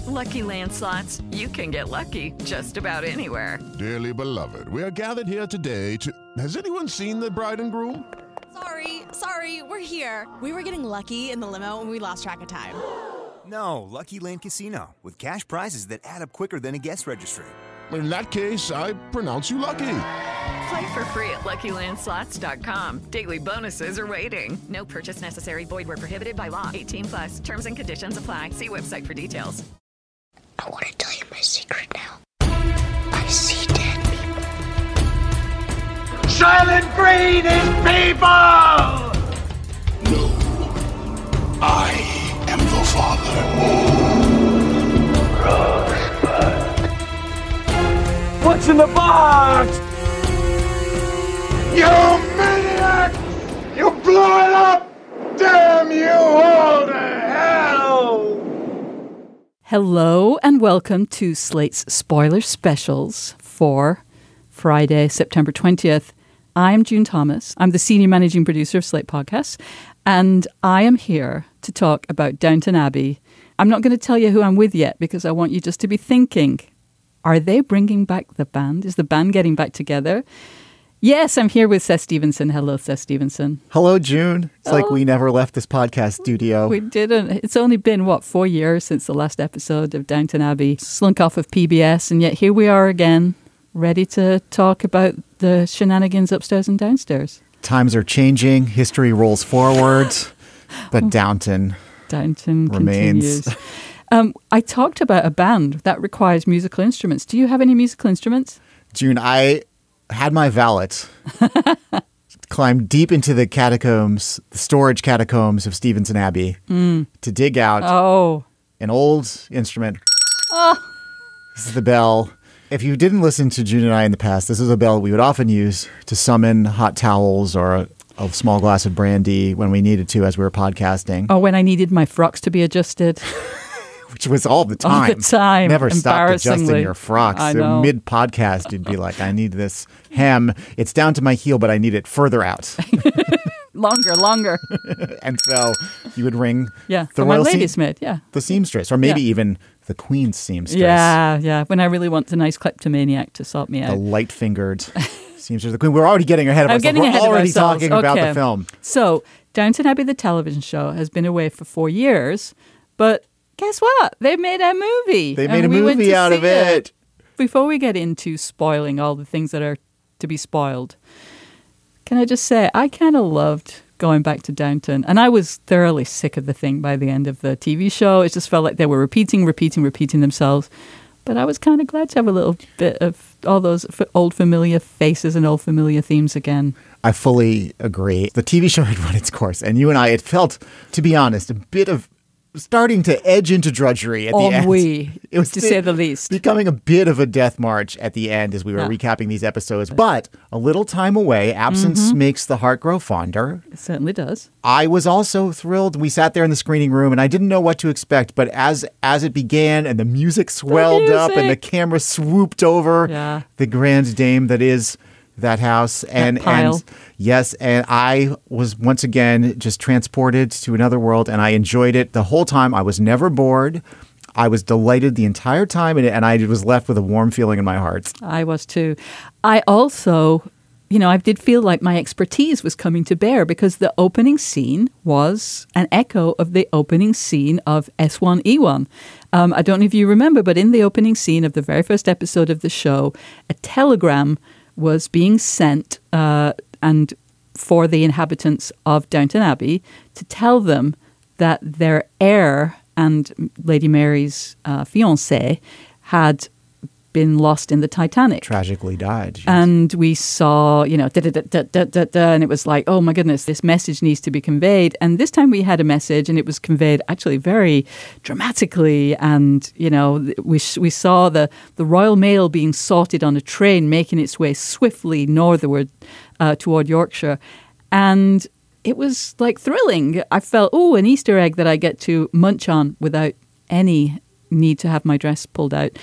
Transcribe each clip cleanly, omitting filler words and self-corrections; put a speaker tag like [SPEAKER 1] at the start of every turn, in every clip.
[SPEAKER 1] With Lucky Land Slots, you can get lucky just about anywhere.
[SPEAKER 2] Dearly beloved, we are gathered here today to... Has anyone seen the bride and groom?
[SPEAKER 3] Sorry, we're here. We were getting lucky in the limo and we lost track of time.
[SPEAKER 4] No, Lucky Land Casino, with cash prizes that add up quicker than a guest registry.
[SPEAKER 2] In that case, I pronounce you lucky.
[SPEAKER 1] Play for free at LuckyLandSlots.com. Daily bonuses are waiting. No purchase necessary. Void where prohibited by law. 18+. Terms and conditions apply. See website for details.
[SPEAKER 5] I want to tell you my secret now. I see dead people.
[SPEAKER 6] Silent Green is people!
[SPEAKER 7] No, I am the father. Rosebud.
[SPEAKER 6] What's in the box? You maniac! You blew it up! Damn you all to hell!
[SPEAKER 8] Hello and welcome to Slate's Spoiler Specials for Friday, September 20th. I'm June Thomas. I'm the senior managing producer of Slate Podcasts, and I am here to talk about Downton Abbey. I'm not going to tell you who I'm with yet because I want you just to be thinking, are they bringing back the band? Is the band getting back together? Yes, I'm here with Seth Stevenson. Hello, Seth Stevenson.
[SPEAKER 9] Hello, June. It's like we never left this podcast studio.
[SPEAKER 8] We didn't. It's only been, 4 years since the last episode of Downton Abbey slunk off of PBS, and yet here we are again, ready to talk about the shenanigans upstairs and downstairs.
[SPEAKER 9] Times are changing. History rolls forward, but Downton remains.
[SPEAKER 8] Continues. I talked about a band that requires musical instruments. Do you have any musical instruments?
[SPEAKER 9] June, I had my valet climb deep into the catacombs, the storage catacombs of Stevenson Abbey to dig out an old instrument.
[SPEAKER 8] Oh.
[SPEAKER 9] This is the bell. If you didn't listen to June and I in the past, this is a bell we would often use to summon hot towels or a small glass of brandy when we needed to as we were podcasting.
[SPEAKER 8] Oh, when I needed my frocks to be adjusted.
[SPEAKER 9] Which was all the time.
[SPEAKER 8] All the time.
[SPEAKER 9] Never stopped adjusting your frocks.
[SPEAKER 8] I know.
[SPEAKER 9] Mid-podcast, you'd be like, I need this hem. It's down to my heel, but I need it further out.
[SPEAKER 8] Longer.
[SPEAKER 9] And so you would ring the
[SPEAKER 8] my
[SPEAKER 9] royal
[SPEAKER 8] lady's maid,
[SPEAKER 9] the seamstress, or maybe even the queen's seamstress.
[SPEAKER 8] Yeah. When I really want a nice kleptomaniac to sort me out.
[SPEAKER 9] The light-fingered seamstress. The queen. We're already getting ahead of ourselves. We're already talking about the film.
[SPEAKER 8] So, Downton Abbey, the television show, has been away for 4 years, but guess what? They made a movie.
[SPEAKER 9] They made a movie out of it.
[SPEAKER 8] Before we get into spoiling all the things that are to be spoiled, can I just say, I kind of loved going back to Downton. And I was thoroughly sick of the thing by the end of the TV show. It just felt like they were repeating themselves. But I was kind of glad to have a little bit of all those old familiar faces and old familiar themes again.
[SPEAKER 9] I fully agree. The TV show had run its course. And you and I, it felt, to be honest, a bit of starting to edge into drudgery at the end.
[SPEAKER 8] It was, to say the least.
[SPEAKER 9] Becoming a bit of a death march at the end as we were recapping these episodes. But a little time away, absence makes the heart grow fonder.
[SPEAKER 8] It certainly does.
[SPEAKER 9] I was also thrilled. We sat there in the screening room and I didn't know what to expect. But as it began and the music swelled up and the camera swooped over the grand dame that is that house and yes, and I was once again just transported to another world, and I enjoyed it the whole time. I was never bored. I was delighted the entire time, and I was left with a warm feeling in my heart.
[SPEAKER 8] I was too. I also, I did feel like my expertise was coming to bear because the opening scene was an echo of the opening scene of S1E1. I don't know if you remember, but in the opening scene of the very first episode of the show, a telegram was being sent and for the inhabitants of Downton Abbey to tell them that their heir and Lady Mary's fiancé had been lost in the Titanic.
[SPEAKER 9] Tragically died. Geez.
[SPEAKER 8] And we saw, and it was like, oh my goodness, this message needs to be conveyed. And this time we had a message and it was conveyed actually very dramatically. And, we saw the Royal Mail being sorted on a train, making its way swiftly northward toward Yorkshire. And it was like thrilling. I felt, an Easter egg that I get to munch on without any need to have my dress pulled out.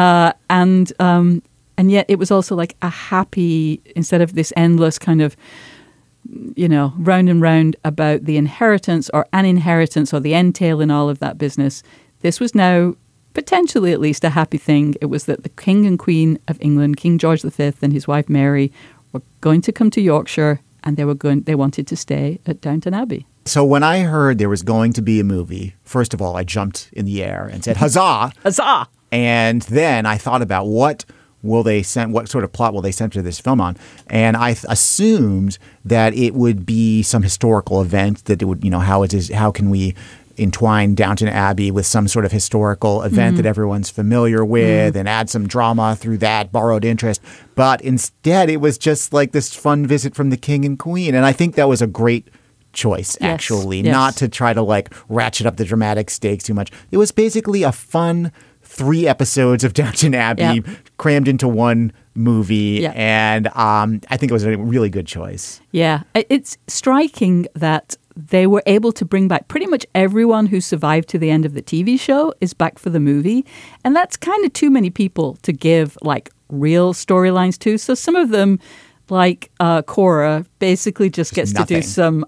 [SPEAKER 8] And yet it was also like a happy, instead of this endless kind of, round and round about the inheritance or an inheritance or the entail and all of that business. This was now potentially at least a happy thing. It was that the King and Queen of England, King George V and his wife Mary, were going to come to Yorkshire, and they wanted to stay at Downton Abbey.
[SPEAKER 9] So when I heard there was going to be a movie, first of all, I jumped in the air and said, huzzah!
[SPEAKER 8] Huzzah!
[SPEAKER 9] And then I thought about what sort of plot will they center this film on? And I assumed that it would be some historical event, that it would, how can we entwine Downton Abbey with some sort of historical event that everyone's familiar with and add some drama through that, borrowed interest. But instead, it was just like this fun visit from the King and Queen. And I think that was a great choice, actually, not to try to like ratchet up the dramatic stakes too much. It was basically a fun 3 episodes of Downton Abbey crammed into one movie. And I think it was a really good choice. Yeah.
[SPEAKER 8] It's striking that they were able to bring back pretty much everyone who survived to the end of the TV show is back for the movie. And that's kind of too many people to give like real storylines to. So some of them, like Cora, basically just gets to do some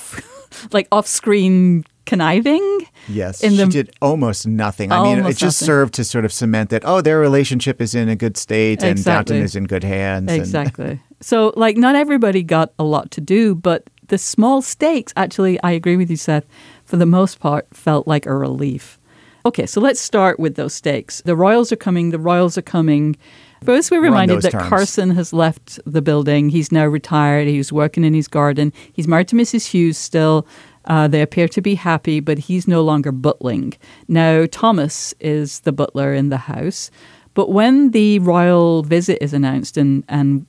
[SPEAKER 8] off-screen conniving.
[SPEAKER 9] Yes, she did almost nothing. I mean, it just served to sort of cement that, their relationship is in a good state and Downton is in good hands.
[SPEAKER 8] Exactly. So, like, not everybody got a lot to do, but the small stakes, actually, I agree with you, Seth, for the most part, felt like a relief. Okay, so let's start with those stakes. The royals are coming. First, we're reminded that Carson has left the building. He's now retired. He was working in his garden. He's married to Mrs. Hughes still. They appear to be happy, but he's no longer butling. Now, Thomas is the butler in the house. But when the royal visit is announced and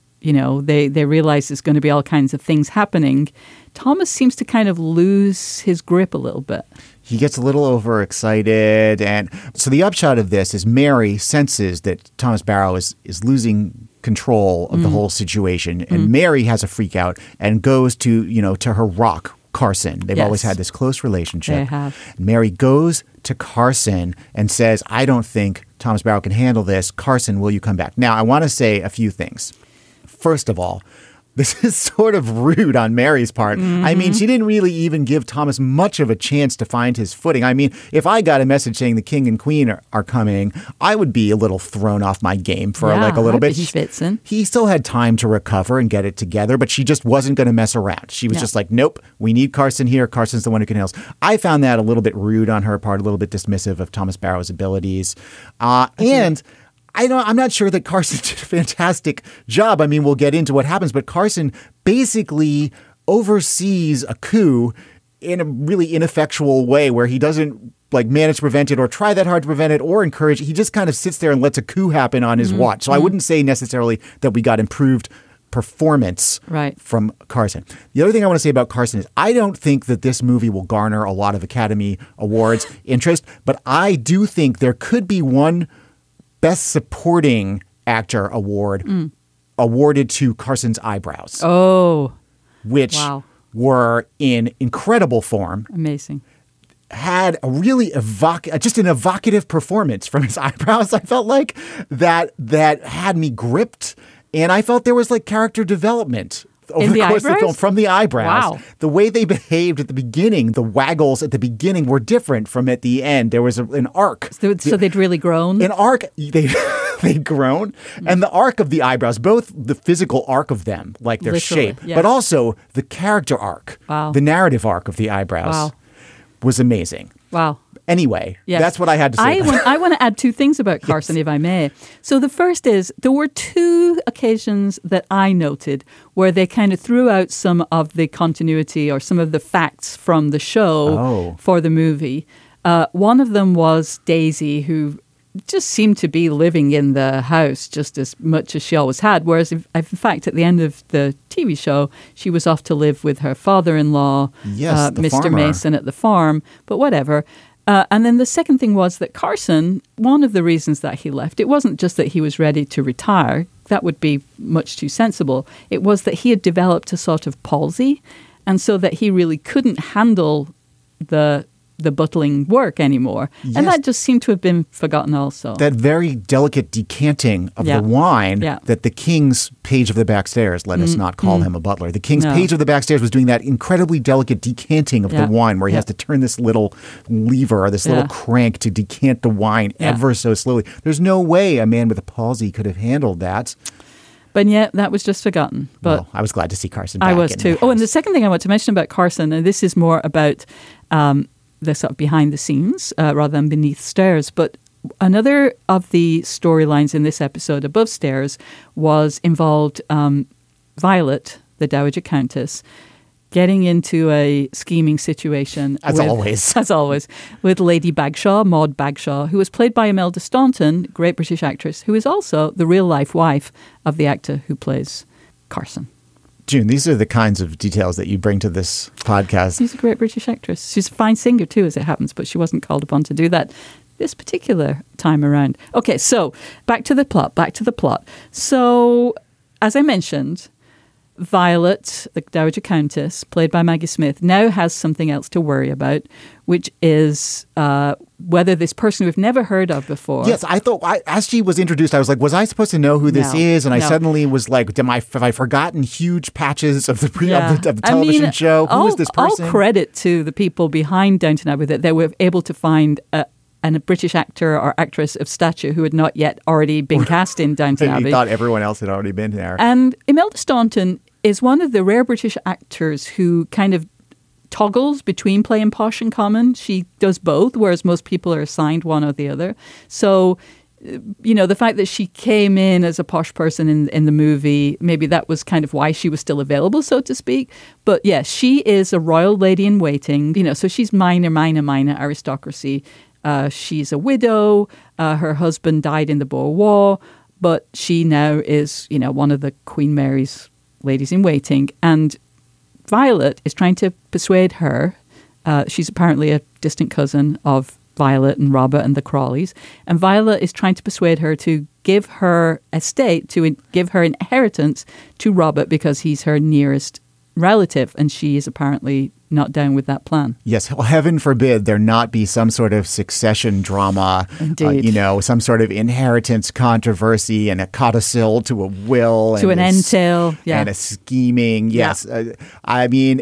[SPEAKER 8] they realize there's going to be all kinds of things happening, Thomas seems to kind of lose his grip a little bit.
[SPEAKER 9] He gets a little overexcited. And so the upshot of this is Mary senses that Thomas Barrow is losing control of the whole situation. And Mary has a freak out and goes to her rock, Carson. They've always had this close relationship.
[SPEAKER 8] They have.
[SPEAKER 9] Mary goes to Carson and says, I don't think Thomas Barrow can handle this. Carson, will you come back? Now, I want to say a few things. First of all, this is sort of rude on Mary's part. I mean, she didn't really even give Thomas much of a chance to find his footing. I mean, if I got a message saying the King and Queen are coming, I would be a little thrown off my game for a little bit. He still had time to recover and get it together, but she just wasn't going to mess around. She was just like, nope, we need Carson here. Carson's the one who can handle us. I found that a little bit rude on her part, a little bit dismissive of Thomas Barrow's abilities. And I'm not sure that Carson did a fantastic job. I mean, we'll get into what happens, but Carson basically oversees a coup in a really ineffectual way where he doesn't manage to prevent it or try that hard to prevent it or encourage it. He just kind of sits there and lets a coup happen on his watch. So I wouldn't say necessarily that we got improved performance from Carson. The other thing I want to say about Carson is I don't think that this movie will garner a lot of Academy Awards interest, but I do think there could be one Best Supporting Actor award awarded to Carson's eyebrows. Which were in incredible form.
[SPEAKER 8] Amazing.
[SPEAKER 9] Had a really evocative performance from his eyebrows. I felt like that had me gripped, and I felt there was character development over the course of the film from the eyebrows.
[SPEAKER 8] Wow.
[SPEAKER 9] The way they behaved at the beginning, the waggles at the beginning were different from at the end. There was an arc.
[SPEAKER 8] So they'd really grown?
[SPEAKER 9] An arc. They'd grown. And the arc of the eyebrows, both the physical arc of them, like their shape, but also the character arc, the narrative arc of the eyebrows was amazing.
[SPEAKER 8] Wow.
[SPEAKER 9] Anyway, that's what I had to say.
[SPEAKER 8] I want to add 2 things about Carson, if I may. So the first is there were 2 occasions that I noted where they kind of threw out some of the continuity or some of the facts from the show for the movie. One of them was Daisy, who just seemed to be living in the house just as much as she always had. Whereas, in fact, at the end of the TV show, she was off to live with her father-in-law, Mr.
[SPEAKER 9] farmer.
[SPEAKER 8] Mason, at the farm. But whatever. And then the second thing was that Carson, one of the reasons that he left, it wasn't just that he was ready to retire. That would be much too sensible. It was that he had developed a sort of palsy, and so that he really couldn't handle the the bottling work anymore.
[SPEAKER 9] Yes.
[SPEAKER 8] And that just seemed to have been forgotten also.
[SPEAKER 9] That very delicate decanting of the wine that the king's page of the backstairs, let us not call him a butler. The king's page of the backstairs was doing that incredibly delicate decanting of the wine where he has to turn this little lever or this little crank to decant the wine ever so slowly. There's no way a man with a palsy could have handled that.
[SPEAKER 8] But yet, that was just forgotten. But
[SPEAKER 9] well, I was glad to see Carson back.
[SPEAKER 8] I was too. Oh, and the second thing I want to mention about Carson, and this is more about the sort of behind the scenes rather than beneath stairs, but another of the storylines in this episode, Above Stairs, was involved Violet, the Dowager Countess, getting into a scheming situation.
[SPEAKER 9] As
[SPEAKER 8] always, with Lady Bagshaw, Maud Bagshaw, who was played by Imelda Staunton, great British actress, who is also the real-life wife of the actor who plays Carson.
[SPEAKER 9] June, these are the kinds of details that you bring to this podcast.
[SPEAKER 8] She's a great British actress. She's a fine singer too, as it happens, but she wasn't called upon to do that this particular time around. Okay, so back to the plot. So, as I mentioned, Violet, the Dowager Countess, played by Maggie Smith, now has something else to worry about, which is whether this person we've never heard of before.
[SPEAKER 9] Yes, I thought, as she was introduced, I was like, was I supposed to know who this is? And I suddenly was like, have I forgotten huge patches of the television show? Who is this person?
[SPEAKER 8] All credit to the people behind Downton Abbey that they were able to find a British actor or actress of stature who had not yet already been cast in Downton Abbey.
[SPEAKER 9] He thought everyone else had already been there.
[SPEAKER 8] And Imelda Staunton is one of the rare British actors who kind of toggles between playing posh and common. She does both, whereas most people are assigned one or the other. So, you know, the fact that she came in as a posh person in the movie, maybe that was kind of why she was still available, so to speak. But yeah, she is a royal lady in waiting, you know, so she's minor aristocracy. She's a widow. Her husband died in the Boer War, but she now is, you know, one of the Queen Mary's ladies in waiting. And Violet is trying to persuade her. She's apparently a distant cousin of Violet and Robert and the Crawleys. And Violet is trying to persuade her to give her estate, to give her inheritance to Robert because he's her nearest relative. And she is apparently not down with that plan.
[SPEAKER 9] Yes. Well, heaven forbid there not be some sort of succession drama,
[SPEAKER 8] Indeed.
[SPEAKER 9] You know, some sort of inheritance controversy and a codicil to a will.
[SPEAKER 8] To an entail. Yeah.
[SPEAKER 9] And a scheming. Yes.
[SPEAKER 8] Yeah.
[SPEAKER 9] I mean,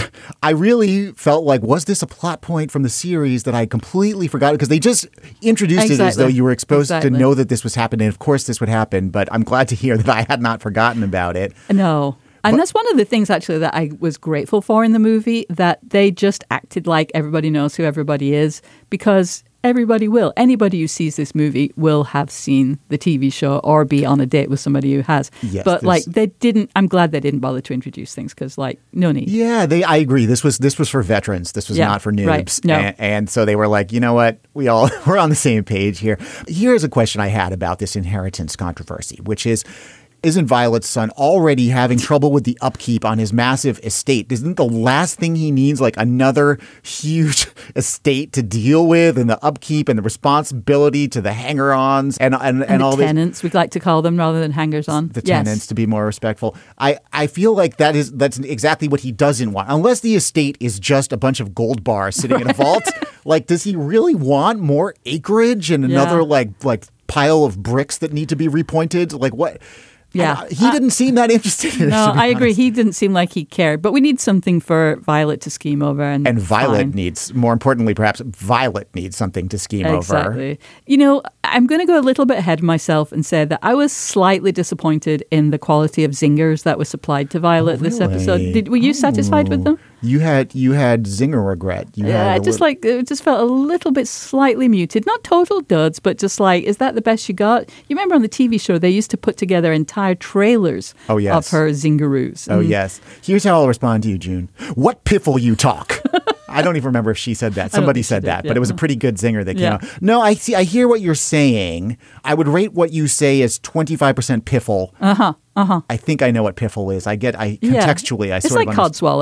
[SPEAKER 9] I really felt like, was this a plot point from the series that I completely forgot? Because they just introduced it as though you were exposed to know that this was happening. Of course this would happen, but I'm glad to hear that I had not forgotten about it.
[SPEAKER 8] No. And that's one of the things, actually, that I was grateful for in the movie, that they just acted like everybody knows who everybody is, because everybody will. Anybody who sees this movie will have seen the TV show or be on a date with somebody who has.
[SPEAKER 9] Yes,
[SPEAKER 8] but, they didn't, I'm glad they didn't bother to introduce things, because, no need.
[SPEAKER 9] Yeah, I agree. This was for veterans. This was not for noobs.
[SPEAKER 8] Right. No.
[SPEAKER 9] And so they were like, you know what? We're on the same page here. Here's a question I had about this inheritance controversy, which is, isn't Violet's son already having trouble with the upkeep on his massive estate? Isn't the last thing he needs like another huge estate to deal with, and the upkeep and the responsibility to the hanger-ons and all
[SPEAKER 8] the tenants, we'd like to call them rather than hangers-on.
[SPEAKER 9] The tenants, to be more respectful. I feel like that's exactly what he doesn't want. Unless the estate is just a bunch of gold bars sitting in a vault. Like, does he really want more acreage and another like pile of bricks that need to be repointed? Like what?
[SPEAKER 8] Yeah.
[SPEAKER 9] He didn't seem that interested in it.
[SPEAKER 8] No, I agree. He didn't seem like he cared. But we need something for Violet to scheme over. And
[SPEAKER 9] Violet needs, more importantly, perhaps, Violet needs something to scheme over.
[SPEAKER 8] Exactly. You know, I'm going to go a little bit ahead of myself and say that I was slightly disappointed in the quality of zingers that was supplied to Violet this episode. Were you satisfied with them?
[SPEAKER 9] You had zinger regret.
[SPEAKER 8] It just felt a little bit slightly muted. Not total duds, but just like, is that the best you got? You remember on the TV show, they used to put together entire trailers of her zingaroos.
[SPEAKER 9] Oh, yes. Here's how I'll respond to you, June. What piffle you talk. I don't even remember if she said that. Somebody said that, but it was a pretty good zinger that came out. No, I hear what you're saying. I would rate what you say as 25% piffle. I think I know what piffle is. Contextually, I
[SPEAKER 8] it's
[SPEAKER 9] sort
[SPEAKER 8] like
[SPEAKER 9] of
[SPEAKER 8] codswallop.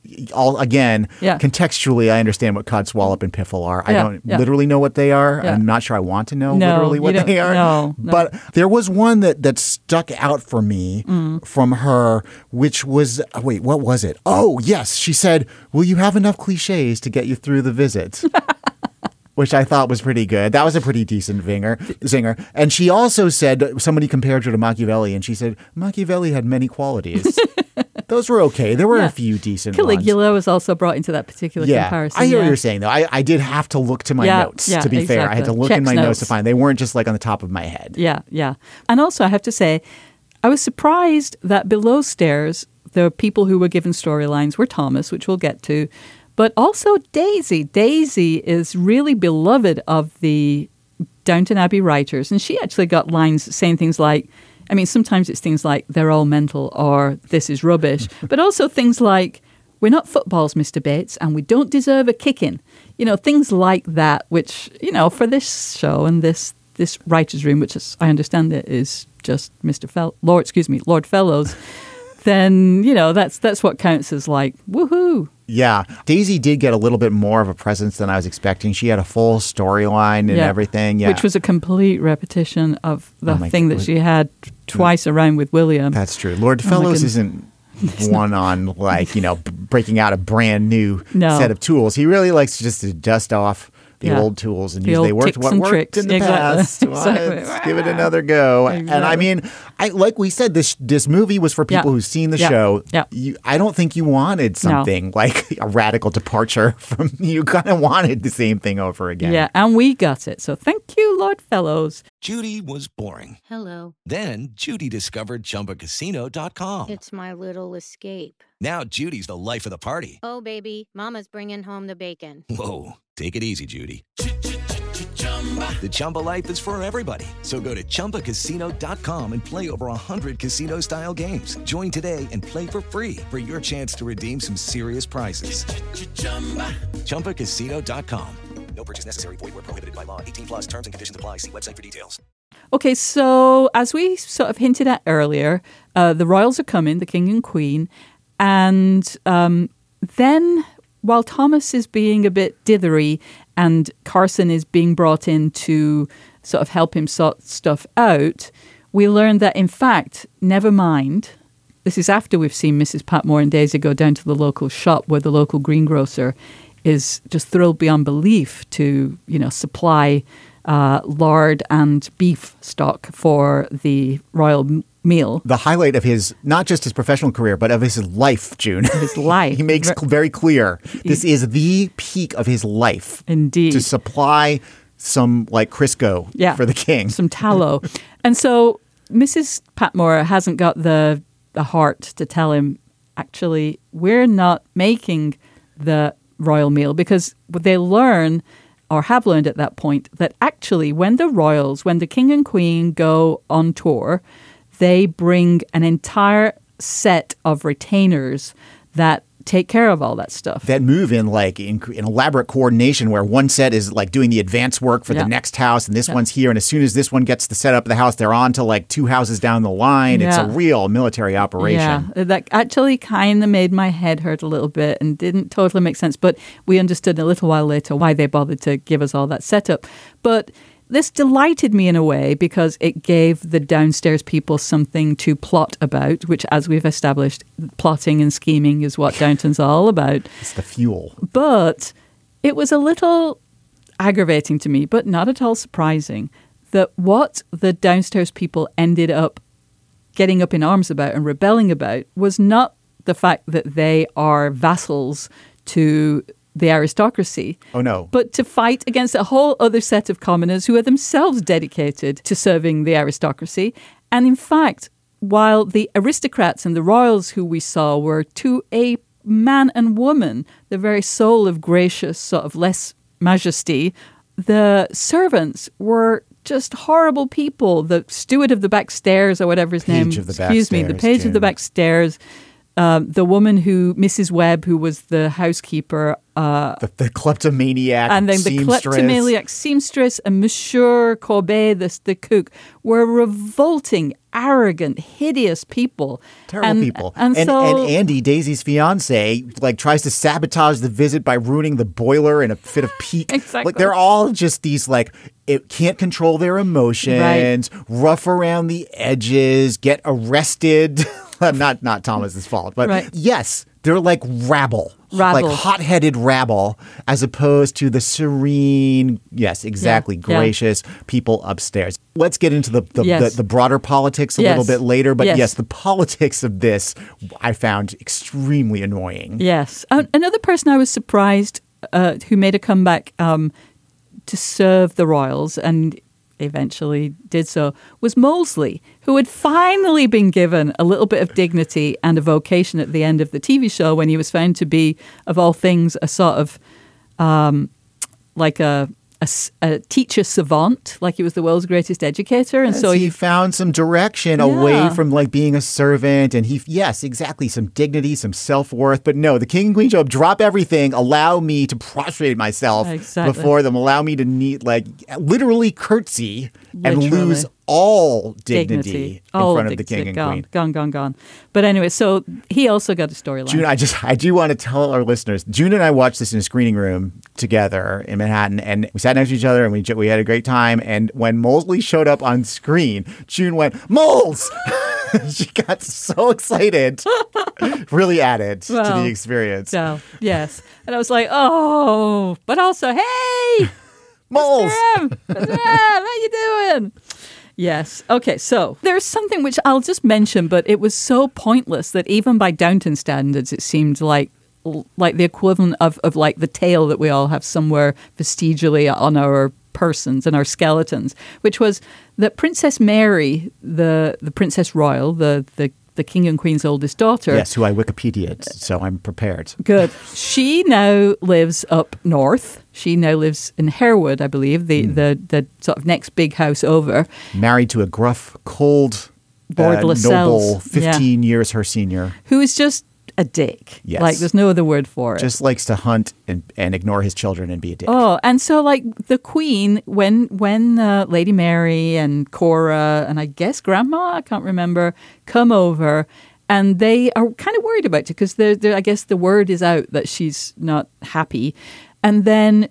[SPEAKER 9] contextually, I understand what Codswallop and Piffle are. I don't literally know what they are. I'm not sure I want to know literally what they are.
[SPEAKER 8] No.
[SPEAKER 9] But there was one that stuck out for me from her, which was, what was it? Oh, yes. She said, will you have enough cliches to get you through the visit? Which I thought was pretty good. That was a pretty decent zinger. And she also said, somebody compared her to Machiavelli, and she said, Machiavelli had many qualities. Those were okay. There were a few decent
[SPEAKER 8] Caligula
[SPEAKER 9] ones.
[SPEAKER 8] was also brought into that particular comparison.
[SPEAKER 9] I hear what you're saying, though. I did have to look to my notes, to be fair. I had to look in my notes to find. They weren't just like on the top of my head.
[SPEAKER 8] Yeah. And also, I have to say, I was surprised that below stairs, the people who were given storylines were Thomas, which we'll get to, but also Daisy. Daisy is really beloved of the Downton Abbey writers. And she actually got lines saying things like, sometimes it's things like, they're all mental or this is rubbish. But also things like, we're not footballs, Mr. Bates, and we don't deserve a kicking. Things like that, which, for this show and this writer's room, which is, I understand it is just Lord Fellows, then, that's what counts as like, woohoo.
[SPEAKER 9] Yeah. Daisy did get a little bit more of a presence than I was expecting. She had a full storyline and everything. Yeah.
[SPEAKER 8] Which was a complete repetition of the thing that she had twice around with William.
[SPEAKER 9] That's true. Lord Fellows isn't one on breaking out a brand new set of tools. He really likes just to dust off the old tools and use they worked what worked tricks. In the past. Let's give it another go. Exactly. And like we said, this movie was for people who've seen the show. Yeah. I don't think you wanted something like a radical departure from you. Kind of wanted the same thing over again.
[SPEAKER 8] Yeah, and we got it. So thank you, Lord Fellows.
[SPEAKER 10] Judy was boring.
[SPEAKER 11] Hello.
[SPEAKER 10] Then Judy discovered ChumbaCasino.com.
[SPEAKER 11] It's my little escape.
[SPEAKER 10] Now Judy's the life of the party.
[SPEAKER 11] Oh, baby, mama's bringing home the bacon.
[SPEAKER 10] Whoa, take it easy, Judy. The Chumba life is for everybody. So go to ChumbaCasino.com and play over 100 casino-style games. Join today and play for free for your chance to redeem some serious prizes. ChumbaCasino.com. No purchase necessary. Void where prohibited by law. 18 plus terms and conditions apply. See website for details.
[SPEAKER 8] Okay, so as we sort of hinted at earlier, the royals are coming, the king and queen. And then while Thomas is being a bit dithery and Carson is being brought in to sort of help him sort stuff out, we learn that, in fact, never mind. This is after we've seen Mrs. Patmore and Daisy go down to the local shop where the local greengrocer is just thrilled beyond belief to, supply lard and beef stock for the royal meal.
[SPEAKER 9] The highlight of his, not just his professional career, but of his life, June.
[SPEAKER 8] His life.
[SPEAKER 9] He makes very clear this is the peak of his life.
[SPEAKER 8] Indeed.
[SPEAKER 9] To supply some Crisco for the king.
[SPEAKER 8] Some tallow. And so Mrs. Patmore hasn't got the heart to tell him, actually, we're not making the royal meal, because they learn or have learned at that point that actually when the king and queen go on tour, they bring an entire set of retainers that take care of all that stuff.
[SPEAKER 9] That move in elaborate coordination where one set is doing the advance work for the next house and this one's here. And as soon as this one gets the setup of the house, they're on to two houses down the line. Yeah. It's a real military operation.
[SPEAKER 8] Yeah, that actually kind of made my head hurt a little bit and didn't totally make sense. But we understood a little while later why they bothered to give us all that setup. But this delighted me in a way because it gave the downstairs people something to plot about, which, as we've established, plotting and scheming is what Downton's all about.
[SPEAKER 9] It's the fuel.
[SPEAKER 8] But it was a little aggravating to me, but not at all surprising, that what the downstairs people ended up getting up in arms about and rebelling about was not the fact that they are vassals to the aristocracy.
[SPEAKER 9] Oh, no.
[SPEAKER 8] But to fight against a whole other set of commoners who are themselves dedicated to serving the aristocracy. And in fact, while the aristocrats and the royals who we saw were to a man and woman, the very soul of gracious sort of less majesty, the servants were just horrible people. The steward of the back stairs or whatever his name,
[SPEAKER 9] the page of the back stairs.
[SPEAKER 8] The page of the back stairs, the woman Mrs. Webb, who was the housekeeper.
[SPEAKER 9] The kleptomaniac
[SPEAKER 8] and then
[SPEAKER 9] seamstress.
[SPEAKER 8] The kleptomaniac seamstress and Monsieur Courbet, the cook, were revolting, arrogant, hideous people.
[SPEAKER 9] Terrible people.
[SPEAKER 8] And
[SPEAKER 9] Andy, Daisy's fiance, like tries to sabotage the visit by ruining the boiler in a fit of pique.
[SPEAKER 8] Exactly.
[SPEAKER 9] Like they're all just these like it can't control their emotions, rough around the edges, get arrested. Not Thomas's fault, but yes, they're like rabble. Like hot-headed rabble, as opposed to the serene, gracious people upstairs. Let's get into the broader politics a little bit later. But yes, the politics of this I found extremely annoying.
[SPEAKER 8] Yes. Another person I was surprised who made a comeback to serve the royals and eventually did so was Molesley, who had finally been given a little bit of dignity and a vocation at the end of the TV show when he was found to be, of all things, a sort of like a teacher savant, like he was the world's greatest educator. And so
[SPEAKER 9] he found some direction away from like being a servant. And some dignity, some self-worth. But no, the king and queen show up, drop everything, allow me to prostrate myself before them, allow me to literally curtsy and lose all dignity in front of the king and queen.
[SPEAKER 8] Gone. But anyway, so he also got a storyline.
[SPEAKER 9] June, I do want to tell our listeners, June and I watched this in a screening room together in Manhattan, and we sat next to each other, and we had a great time. And when Molesley showed up on screen, June went, "Moles!" She got so excited. Really added to the experience.
[SPEAKER 8] So, yes. And I was like, oh, but also, hey!
[SPEAKER 9] Moles!
[SPEAKER 8] How you doing? Yes. Okay, so there's something which I'll just mention, but it was so pointless that even by Downton standards, it seemed like the equivalent of like the tail that we all have somewhere vestigially on our persons and our skeletons, which was that Princess Mary, the Princess Royal, the king and queen's oldest daughter.
[SPEAKER 9] Yes, who I Wikipedia'd, so I'm prepared.
[SPEAKER 8] Good. She now lives up north. She now lives in Harewood, I believe, the sort of next big house over.
[SPEAKER 9] Married to a gruff, cold,
[SPEAKER 8] Lord
[SPEAKER 9] noble, 15 years her senior.
[SPEAKER 8] Who is just a dick.
[SPEAKER 9] Yes.
[SPEAKER 8] Like, there's no other word for it.
[SPEAKER 9] Just likes to hunt and ignore his children and be a dick.
[SPEAKER 8] Oh, and so, like, the queen, when Lady Mary and Cora and I guess Grandma, I can't remember, come over, and they are kind of worried about it because I guess the word is out that she's not happy. And then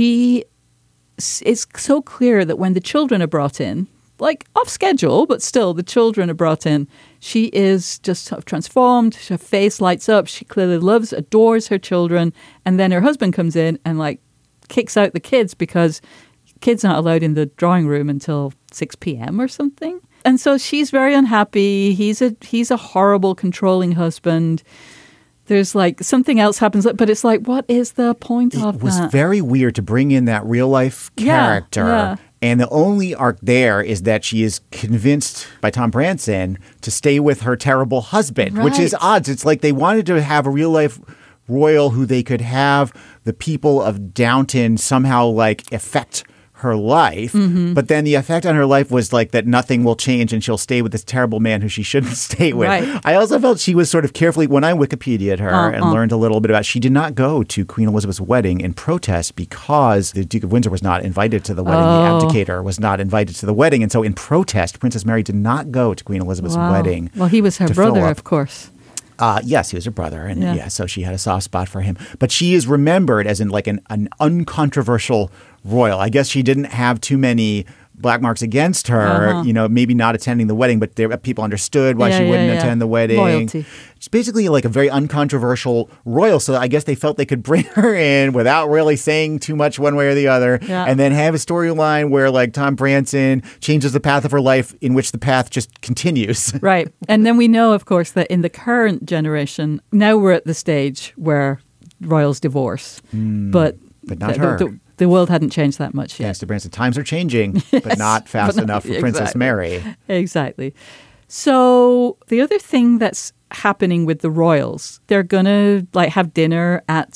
[SPEAKER 8] it's so clear that when the children are brought in, like off schedule, but still the children are brought in, she is just sort of transformed. Her face lights up. She clearly adores her children. And then her husband comes in and like kicks out the kids because kids aren't allowed in the drawing room until 6 p.m. or something. And so she's very unhappy. He's a horrible, controlling husband. There's like something else happens, but it's like, what is the point of that?
[SPEAKER 9] It was very weird to bring in that real life character.
[SPEAKER 8] Yeah.
[SPEAKER 9] And the only arc there is that she is convinced by Tom Branson to stay with her terrible husband, which is odd. It's like they wanted to have a real life royal who they could have the people of Downton somehow like affect her life. Mm-hmm. But then the effect on her life was like that nothing will change and she'll stay with this terrible man who she shouldn't stay with.
[SPEAKER 8] Right.
[SPEAKER 9] I also felt she was sort of carefully, when I Wikipedia'd her and learned a little bit about, she did not go to Queen Elizabeth's wedding in protest because the Duke of Windsor was not invited to the wedding. The abdicator was not invited to the wedding. And so in protest, Princess Mary did not go to Queen Elizabeth's wedding.
[SPEAKER 8] Well, he was her brother, of course.
[SPEAKER 9] Yes, he was her brother. And so she had a soft spot for him. But she is remembered as like an uncontroversial royal. I guess she didn't have too many black marks against her, maybe not attending the wedding, but people understood why she wouldn't attend the wedding.
[SPEAKER 8] Loyalty.
[SPEAKER 9] It's basically like a very uncontroversial royal. So I guess they felt they could bring her in without really saying too much one way or the other, and then have a storyline where like Tom Branson changes the path of her life in which the path just continues.
[SPEAKER 8] Right. And then we know, of course, that in the current generation, now we're at the stage where royals divorce. But
[SPEAKER 9] not her.
[SPEAKER 8] The world hadn't changed that much yet.
[SPEAKER 9] Yes, to Branson. Times are changing, but not fast enough for Princess Mary.
[SPEAKER 8] Exactly. So the other thing that's happening with the royals, they're going to like have dinner at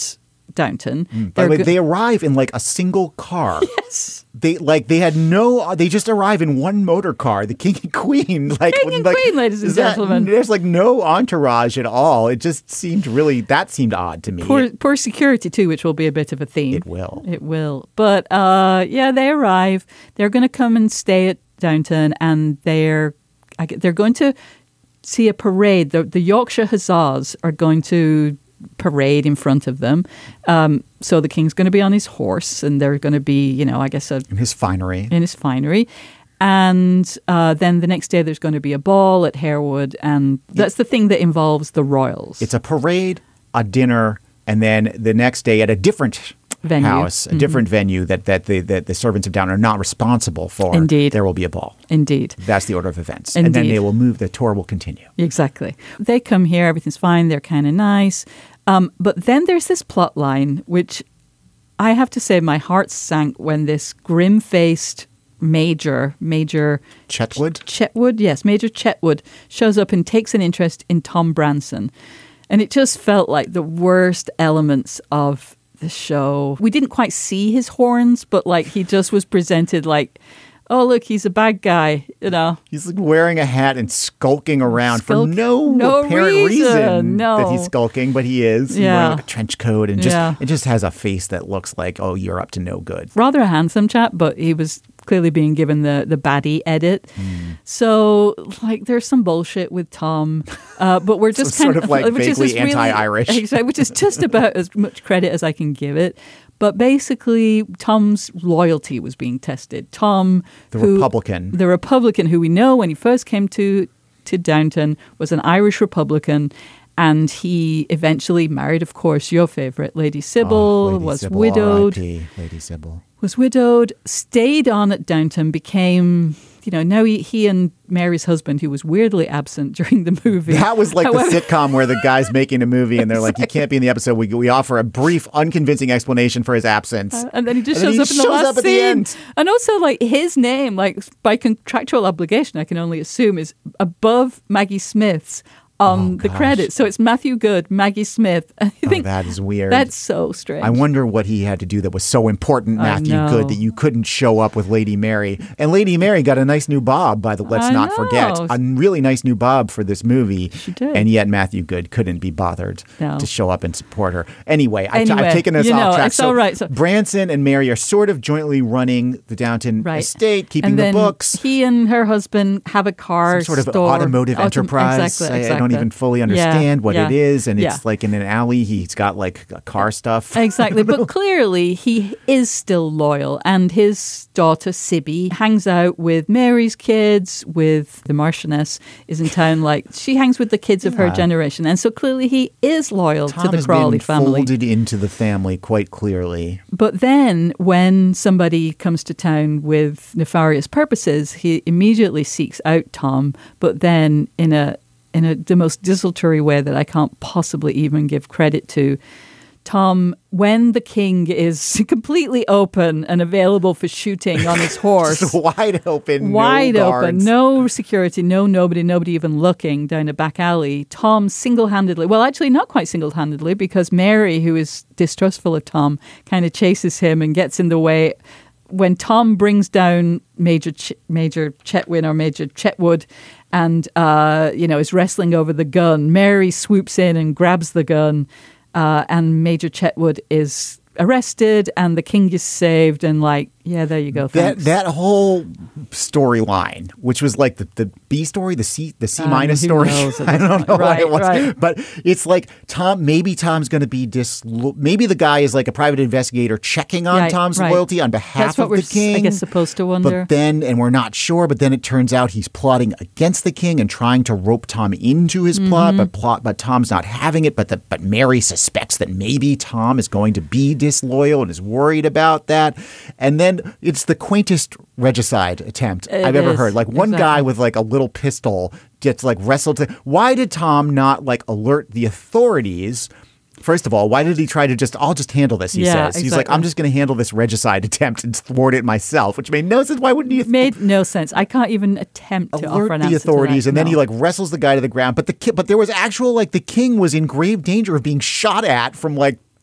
[SPEAKER 8] Downton.
[SPEAKER 9] By the way, they arrive in like a single car.
[SPEAKER 8] Yes.
[SPEAKER 9] They just arrive in one motor car, the king and queen. Like,
[SPEAKER 8] King and queen, ladies and gentlemen.
[SPEAKER 9] There's like no entourage at all. It just seemed odd to me.
[SPEAKER 8] Poor security too, which will be a bit of a theme.
[SPEAKER 9] It will.
[SPEAKER 8] But they arrive. They're going to come and stay at Downton, and they're going to see a parade. The Yorkshire Hussars are going to parade in front of them. So the king's going to be on his horse, and they're going to be, in
[SPEAKER 9] his finery.
[SPEAKER 8] And then the next day there's going to be a ball at Harewood, and that's the thing that involves the royals.
[SPEAKER 9] It's a parade, a dinner, and then the next day at a different house, a different venue that the servants of Downton are not responsible for.
[SPEAKER 8] Indeed.
[SPEAKER 9] There will be a ball.
[SPEAKER 8] Indeed.
[SPEAKER 9] That's the order of events.
[SPEAKER 8] Indeed.
[SPEAKER 9] And then they will move, the tour will continue.
[SPEAKER 8] Exactly. They come here, everything's fine, they're kind of nice. But then there's this plot line, which I have to say my heart sank when this grim-faced Major
[SPEAKER 9] Chetwood?
[SPEAKER 8] Yes, Major Chetwood shows up and takes an interest in Tom Branson. And it just felt like the worst elements of the show. We didn't quite see his horns, but like he just was presented like, oh, look, he's a bad guy,
[SPEAKER 9] He's like wearing a hat and skulking around for no apparent reason that he's skulking, but he is. He's wearing like a trench coat and it just has a face that looks like, oh, you're up to no good.
[SPEAKER 8] Rather a handsome chap, but he was clearly being given the baddie edit. So, like, there's some bullshit with Tom, but we're just
[SPEAKER 9] sort of like vaguely anti-Irish.
[SPEAKER 8] Exactly, which is just about as much credit as I can give it. But basically, Tom's loyalty was being tested. Tom,
[SPEAKER 9] the Republican
[SPEAKER 8] who we know when he first came to Downton was an Irish Republican, and he eventually married, of course, your favorite, Lady Sybil, was widowed.
[SPEAKER 9] R.I.P. Lady Sybil.
[SPEAKER 8] Was widowed, stayed on at Downton, became, now he and Mary's husband, who was weirdly absent during the movie.
[SPEAKER 9] That was like the sitcom where the guy's making a movie and they're like, you can't be in the episode. We offer a brief, unconvincing explanation for his absence.
[SPEAKER 8] And then he just shows up in the last scene. The end. And also, like, his name, like, by contractual obligation, I can only assume, is above Maggie Smith's on the credits. So it's Matthew Good, Maggie Smith. I think
[SPEAKER 9] that is weird.
[SPEAKER 8] That's so strange.
[SPEAKER 9] I wonder what he had to do that was so important, Matthew Good, that you couldn't show up with Lady Mary. And Lady Mary got a nice new bob, let's not forget. A really nice new bob for this movie.
[SPEAKER 8] She did.
[SPEAKER 9] And yet Matthew Good couldn't be bothered to show up and support her. Anyway, I've taken us off track.
[SPEAKER 8] It's all right. So
[SPEAKER 9] Branson and Mary are sort of jointly running the Downton estate, keeping the books.
[SPEAKER 8] He and her husband have a car
[SPEAKER 9] sort of
[SPEAKER 8] store.
[SPEAKER 9] automotive enterprise.
[SPEAKER 8] Exactly.
[SPEAKER 9] I don't even fully understand what it is, and it's like in an alley. He's got like car stuff.
[SPEAKER 8] Exactly, but clearly he is still loyal, and his daughter Sibby hangs out with Mary's kids, with the Marchioness is in town. Like, she hangs with the kids of her generation, and so clearly he is loyal to the Crawley family.
[SPEAKER 9] Folded into the family quite clearly.
[SPEAKER 8] But then when somebody comes to town with nefarious purposes, he immediately seeks out Tom, but then in the most desultory way that I can't possibly even give credit to. Tom, when the king is completely open and available for shooting on his horse.
[SPEAKER 9] Just wide open,
[SPEAKER 8] no security, nobody even looking down a back alley. Tom single-handedly, well, actually not quite single-handedly, because Mary, who is distrustful of Tom, kind of chases him and gets in the way. When Tom brings down Major Chetwin or Major Chetwood and, is wrestling over the gun, Mary swoops in and grabs the gun, and Major Chetwood is arrested and the king is saved, and there you go. Thanks.
[SPEAKER 9] That whole storyline, which was like the B story, the C minus story. I don't know what it was, but it's like maybe Tom's going to be maybe the guy is like a private investigator checking on Tom's loyalty on behalf of the king.
[SPEAKER 8] I guess supposed to wonder.
[SPEAKER 9] But then, and we're not sure, but then it turns out he's plotting against the king and trying to rope Tom into his plot, but Tom's not having it. But Mary suspects that maybe Tom is going to be disloyal and is worried about that. And then it's the quaintest regicide attempt I've ever heard. Like one guy with like a little pistol gets like wrestled. Why did Tom not like alert the authorities? First of all, why did he try to I'll just handle this, he says.
[SPEAKER 8] Exactly.
[SPEAKER 9] He's like, I'm just going to handle this regicide attempt and thwart it myself, which made no sense. Why wouldn't he?
[SPEAKER 8] It made no sense. I can't even attempt to offer an answer
[SPEAKER 9] the authorities,
[SPEAKER 8] to that.
[SPEAKER 9] And then he like wrestles the guy to the ground. But there was actual, like, the king was in grave danger of being shot at from like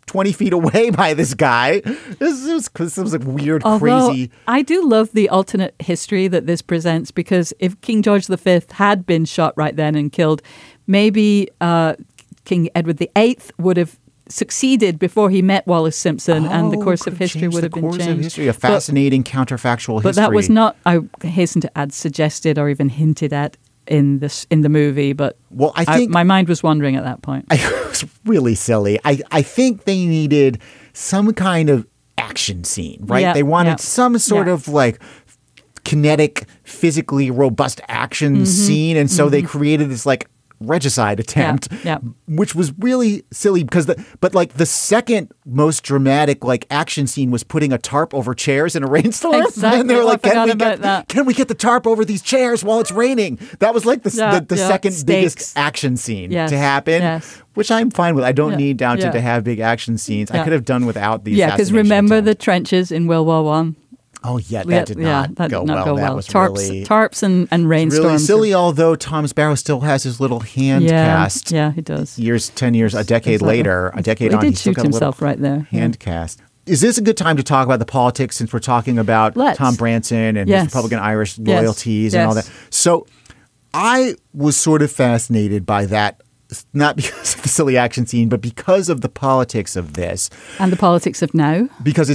[SPEAKER 9] 20 feet away by this guy. This was like weird, crazy.
[SPEAKER 8] I do love the alternate history that this presents, because if King George V had been shot right then and killed, maybe King Edward VIII would have succeeded before he met Wallace Simpson, and the course of history would have been changed. The course of history,
[SPEAKER 9] a fascinating counterfactual history.
[SPEAKER 8] But that was not, I hasten to add, suggested or even hinted at in the movie. But
[SPEAKER 9] I think
[SPEAKER 8] my mind was wandering at that point.
[SPEAKER 9] It was really silly. I think they needed some kind of action scene, right?
[SPEAKER 8] Yeah,
[SPEAKER 9] they wanted some sort of like kinetic, physically robust action scene, and so they created this like regicide attempt, which was really silly because the second most dramatic like action scene was putting a tarp over chairs in a rainstorm.
[SPEAKER 8] Exactly.
[SPEAKER 9] And they were like,
[SPEAKER 8] can
[SPEAKER 9] we get the tarp over these chairs while it's raining? That was like the second biggest action scene to happen, which I'm fine with. I don't need Downton to have big action scenes. I could have done without these.
[SPEAKER 8] Yeah, because remember the trenches in World War One?
[SPEAKER 9] Oh, yeah, that did not go well. That was
[SPEAKER 8] tarps and rainstorms.
[SPEAKER 9] Really silly, although Tom Sparrow still has his little hand cast.
[SPEAKER 8] Yeah, he does.
[SPEAKER 9] 10 years, a decade later, a decade on,
[SPEAKER 8] he did shoot himself right there.
[SPEAKER 9] Hand cast. Is this a good time to talk about the politics, since we're talking about Tom Branson and his Republican Irish loyalties and all that? So I was sort of fascinated by that, not because of the silly action scene, but because of the politics of this.
[SPEAKER 8] And the politics of now.
[SPEAKER 9] Because the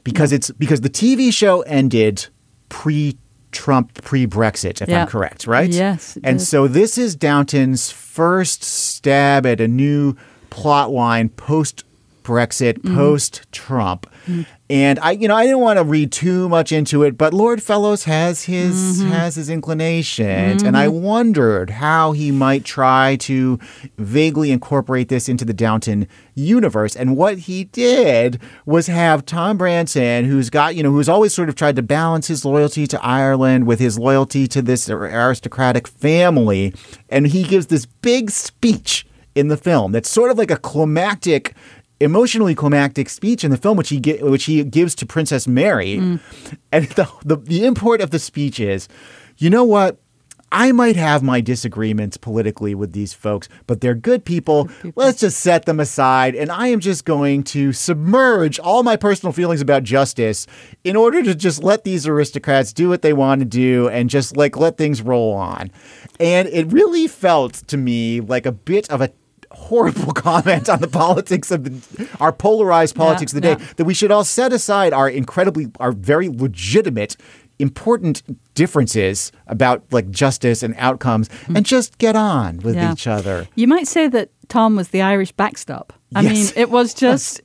[SPEAKER 9] TV show ended pre-Trump, pre-Brexit, if I'm correct, right?
[SPEAKER 8] Yes.
[SPEAKER 9] And so this is Downton's first stab at a new plot line post-Brexit, post-Trump. And I didn't want to read too much into it, but Lord Fellows has his inclinations, and I wondered how he might try to vaguely incorporate this into the Downton universe. And what he did was have Tom Branson, who's always sort of tried to balance his loyalty to Ireland with his loyalty to this aristocratic family, and he gives this big speech in the film that's sort of like a emotionally climactic speech in the film, which he gives to Princess Mary. And the import of the speech is, you know what? I might have my disagreements politically with these folks, but they're good people. Let's just set them aside. And I am just going to submerge all my personal feelings about justice in order to just let these aristocrats do what they want to do and just like let things roll on. And it really felt to me like a bit of a horrible comment on the politics of our polarized politics of the day, that we should all set aside our very legitimate, important differences about like justice and outcomes and just get on with each other.
[SPEAKER 8] You might say that Tom was the Irish backstop. I mean, it was just,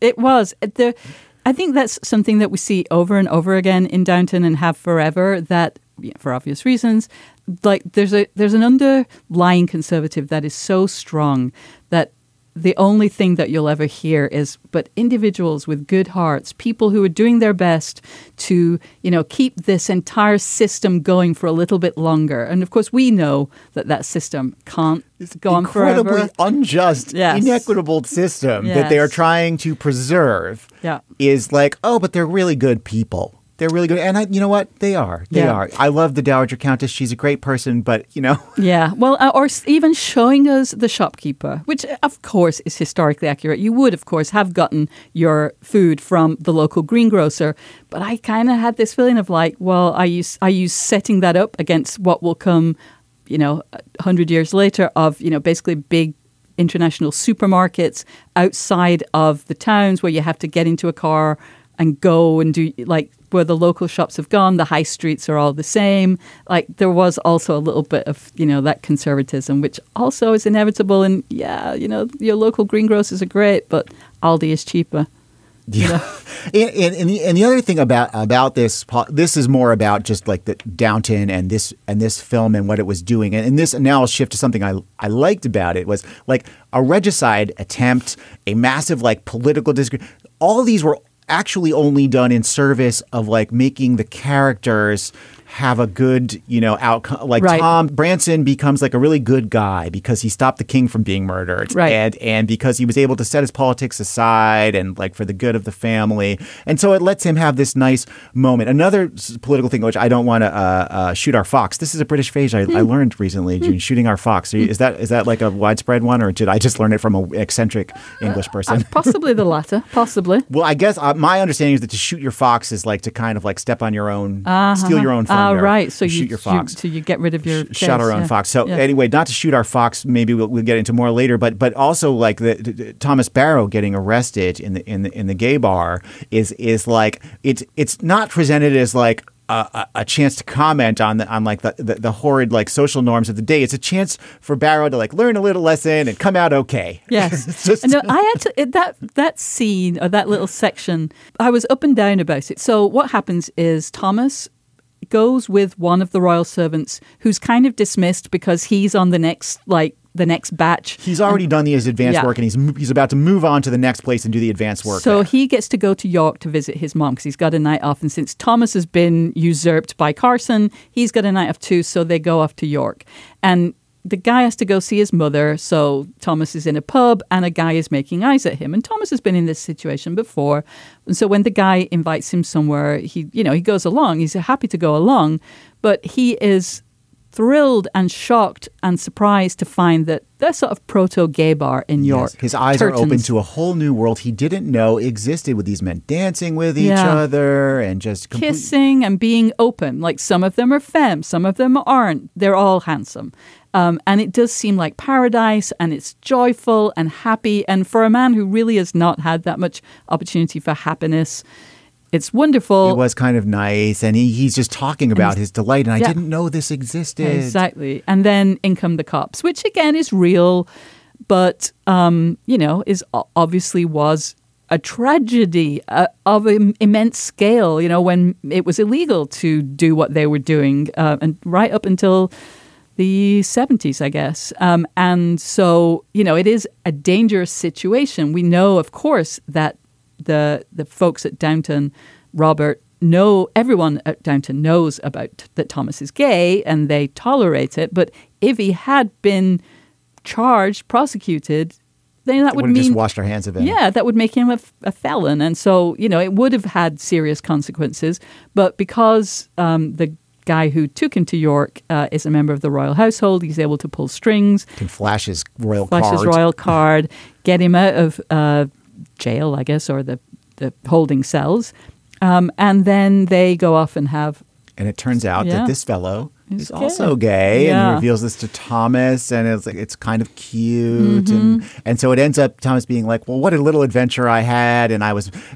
[SPEAKER 8] I think that's something that we see over and over again in Downton and have forever, that for obvious reasons, like there's an underlying conservative that is so strong that the only thing that you'll ever hear is, but individuals with good hearts, people who are doing their best to, keep this entire system going for a little bit longer. And of course, we know that system can't go on forever.
[SPEAKER 9] Incredibly unjust, inequitable system that they are trying to preserve is like, oh, but they're really good people. They're really good. And you know what? They are. They are. I love the Dowager Countess. She's a great person, but,
[SPEAKER 8] Yeah. Well, or even showing us the shopkeeper, which, of course, is historically accurate. You would, of course, have gotten your food from the local greengrocer. But I kind of had this feeling of like, well, are you setting that up against what will come, 100 years later of, basically big international supermarkets outside of the towns where you have to get into a car and go and do, like, where the local shops have gone, the high streets are all the same. Like, there was also a little bit of, that conservatism, which also is inevitable. And your local greengrocers are great, but Aldi is cheaper.
[SPEAKER 9] Yeah. And the other thing about this is more about just like the Downton and this film and what it was doing. And this, now I'll shift to something I liked about it, was like a regicide attempt, a massive like political disagreement. All of these were actually only done in service of like making the characters have a good, outcome. Like
[SPEAKER 8] Right.
[SPEAKER 9] Tom Branson becomes like a really good guy because he stopped the king from being murdered.
[SPEAKER 8] Right.
[SPEAKER 9] And because he was able to set his politics aside and like for the good of the family. And so it lets him have this nice moment. Another political thing, which I don't want to shoot our fox. This is a British phrase I learned recently, June, shooting our fox. Is that like a widespread one, or did I just learn it from an eccentric English person?
[SPEAKER 8] Possibly the latter. Possibly.
[SPEAKER 9] Well, I guess my understanding is that to shoot your fox is like to kind of like step on your own, steal your own thunder.
[SPEAKER 8] Right. So
[SPEAKER 9] shoot your fox.
[SPEAKER 8] So you get rid of your
[SPEAKER 9] Shot our own fox. So anyway, not to shoot our fox. Maybe we'll get into more later. But also like the Thomas Barrow getting arrested in the gay bar is like it's not presented as like a chance to comment on the horrid like social norms of the day. It's a chance for Barrow to like learn a little lesson and come out okay.
[SPEAKER 8] Yes. No, I actually that scene or that little section, I was up and down about it. So what happens is Thomas goes with one of the royal servants who's kind of dismissed because he's on the next batch.
[SPEAKER 9] He's already done his advanced work, and he's about to move on to the next place and do the advanced work.
[SPEAKER 8] So
[SPEAKER 9] there.
[SPEAKER 8] he gets to go to York to visit his mom because he's got a night off. And since Thomas has been usurped by Carson, he's got a night off too. So they go off to York. And the guy has to go see his mother. So Thomas is in a pub and a guy is making eyes at him. And Thomas has been in this situation before. And so when the guy invites him somewhere, he goes along. He's happy to go along. But he is thrilled and shocked and surprised to find that there's sort of proto-gay bar in York.
[SPEAKER 9] Yes, his eyes are open to a whole new world he didn't know existed, with these men dancing with each other and just
[SPEAKER 8] kissing and being open. Like some of them are femme, some of them aren't. They're all handsome. And it does seem like paradise, and it's joyful and happy. And for a man who really has not had that much opportunity for happiness, it's wonderful.
[SPEAKER 9] It was kind of nice, and he's just talking about his delight, and I didn't know this existed.
[SPEAKER 8] Exactly. And then in come the cops, which again is real, but, is obviously was a tragedy of immense scale, when it was illegal to do what they were doing, and right up until the 70s, I guess. And so, it is a dangerous situation. We know, of course, that the folks at Downton, Robert, everyone at Downton knows about that Thomas is gay and they tolerate it. But if he had been charged, prosecuted, then that would mean
[SPEAKER 9] just washed our hands of him.
[SPEAKER 8] Yeah, that would make him a felon. And so, it would have had serious consequences. But because the guy who took him to York is a member of the royal household, he's able to pull strings.
[SPEAKER 9] Can flash his royal
[SPEAKER 8] card, get him out of jail, I guess, or the holding cells. And then they go off and have...
[SPEAKER 9] And it turns out that this fellow is also gay, and he reveals this to Thomas, and it's kind of cute. And so it ends up Thomas being like, well, what a little adventure I had, and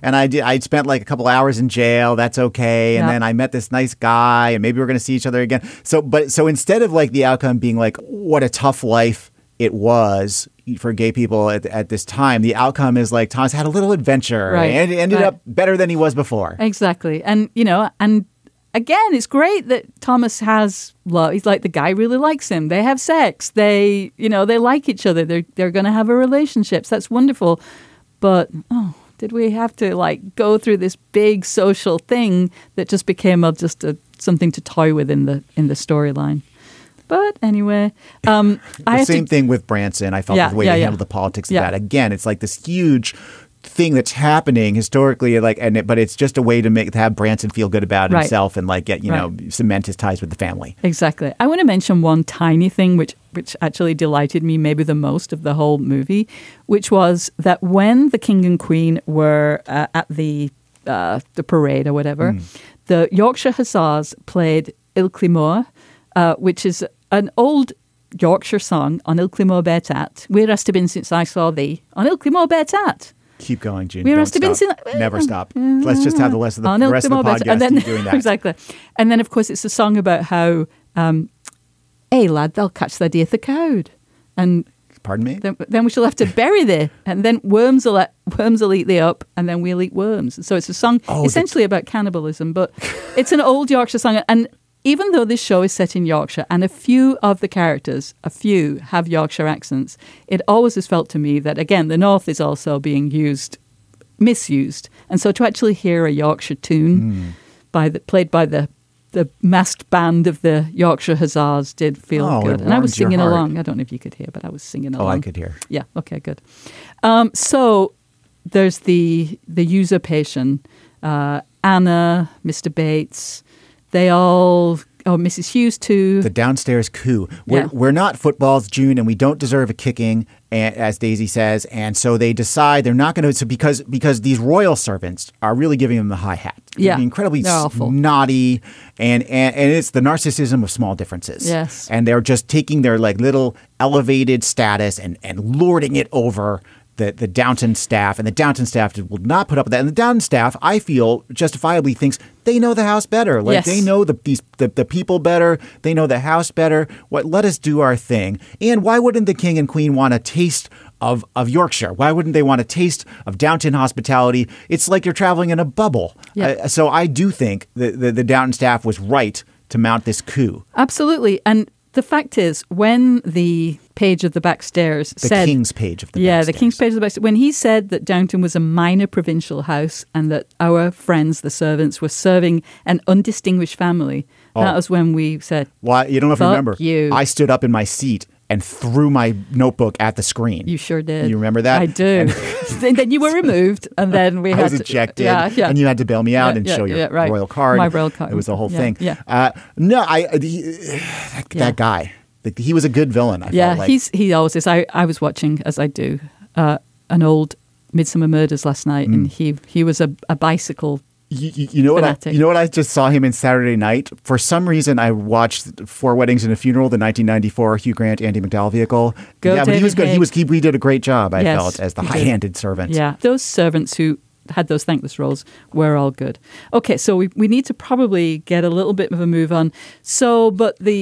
[SPEAKER 9] I spent like a couple hours in jail, that's okay, and then I met this nice guy, and maybe we're going to see each other again. So instead of like the outcome being like, what a tough life it was for gay people at this time, the outcome is like Thomas had a little adventure and ended up better than he was before.
[SPEAKER 8] Exactly. And, and again, it's great that Thomas has love. He's like, the guy really likes him. They have sex. They like each other. They're going to have a relationship. So that's wonderful. But, did we have to like go through this big social thing that just became something to toy with in the storyline? But anyway,
[SPEAKER 9] the same thing with Branson. I felt the way they handled the politics of that. Again, it's like this huge thing that's happening historically, but it's just a way to have Branson feel good about himself and like get cement his ties with the family.
[SPEAKER 8] Exactly. I want to mention one tiny thing which actually delighted me maybe the most of the whole movie, which was that when the King and Queen were at the parade or whatever, the Yorkshire Hussars played Ilkley which is an old Yorkshire song on Ilkley Moor Beartat. Where hast thou been since I saw thee? On Ilkley Moor Beartat.
[SPEAKER 9] Keep going, June.
[SPEAKER 8] Where hast thou been
[SPEAKER 9] since... Never stop. Let's just have the rest of the podcast doing that.
[SPEAKER 8] Exactly. And then, of course, it's a song about how, hey, lad, they'll catch their death a cowd. And
[SPEAKER 9] pardon me?
[SPEAKER 8] Then we shall have to bury thee. And then worms will eat thee up, and then we'll eat worms. So it's a song essentially about cannibalism, but it's an old Yorkshire song. And even though this show is set in Yorkshire and a few of the characters, have Yorkshire accents, it always has felt to me that, again, the North is also being misused. And so to actually hear a Yorkshire tune played by the massed band of the Yorkshire Hussars did feel good. And I was singing along. I don't know if you could hear, but I was singing along.
[SPEAKER 9] Oh, I could hear.
[SPEAKER 8] Yeah, okay, good. So there's the usurpation. Anna, Mr. Bates, they all... Oh, Mrs. Hughes too.
[SPEAKER 9] The downstairs coup. We're not footballs, June, and we don't deserve a kicking, as Daisy says. And so they decide they're not going to. So because these royal servants are really giving them the high hat.
[SPEAKER 8] Yeah,
[SPEAKER 9] they're incredibly
[SPEAKER 8] awful.
[SPEAKER 9] naughty, and it's the narcissism of small differences.
[SPEAKER 8] Yes,
[SPEAKER 9] and they're just taking their like little elevated status and lording it over the Downton staff, and the Downton staff will not put up with that. And the Downton staff, I feel, justifiably thinks they know the house better. Like they know the people better. They know the house better. Let us do our thing. And why wouldn't the king and queen want a taste of Yorkshire? Why wouldn't they want a taste of Downton hospitality? It's like you're traveling in a bubble. Yeah. So I do think the Downton staff was right to mount this coup.
[SPEAKER 8] Absolutely. And the fact is, when the page of the backstairs said...
[SPEAKER 9] The king's page of the backstairs.
[SPEAKER 8] Yeah, the king's page of the backstairs. When he said that Downton was a minor provincial house and that our friends, the servants, were serving an undistinguished family, that was when we said...
[SPEAKER 9] Well, you don't know if you remember.
[SPEAKER 8] You.
[SPEAKER 9] I stood up in my seat and threw my notebook at the screen.
[SPEAKER 8] You sure did.
[SPEAKER 9] You remember that?
[SPEAKER 8] I do. And then you were removed, and then we had
[SPEAKER 9] I was ejected, and you had to bail me out and show your royal card.
[SPEAKER 8] My royal card.
[SPEAKER 9] It was the whole thing.
[SPEAKER 8] Yeah.
[SPEAKER 9] That guy, he was a good villain, I felt like.
[SPEAKER 8] He always is. I was watching, as I do, an old Midsummer Murders last night, and he was a bicycle
[SPEAKER 9] You know
[SPEAKER 8] fanatic.
[SPEAKER 9] What I just saw him in Saturday Night? For some reason, I watched 4 Weddings and a Funeral, the 1994 Hugh Grant, Andy McDowell vehicle. But he was good. He did a great job, I felt, as the high-handed servant.
[SPEAKER 8] Yeah, those servants who had those thankless roles were all good. Okay, so we need to probably get a little bit of a move on. So, but the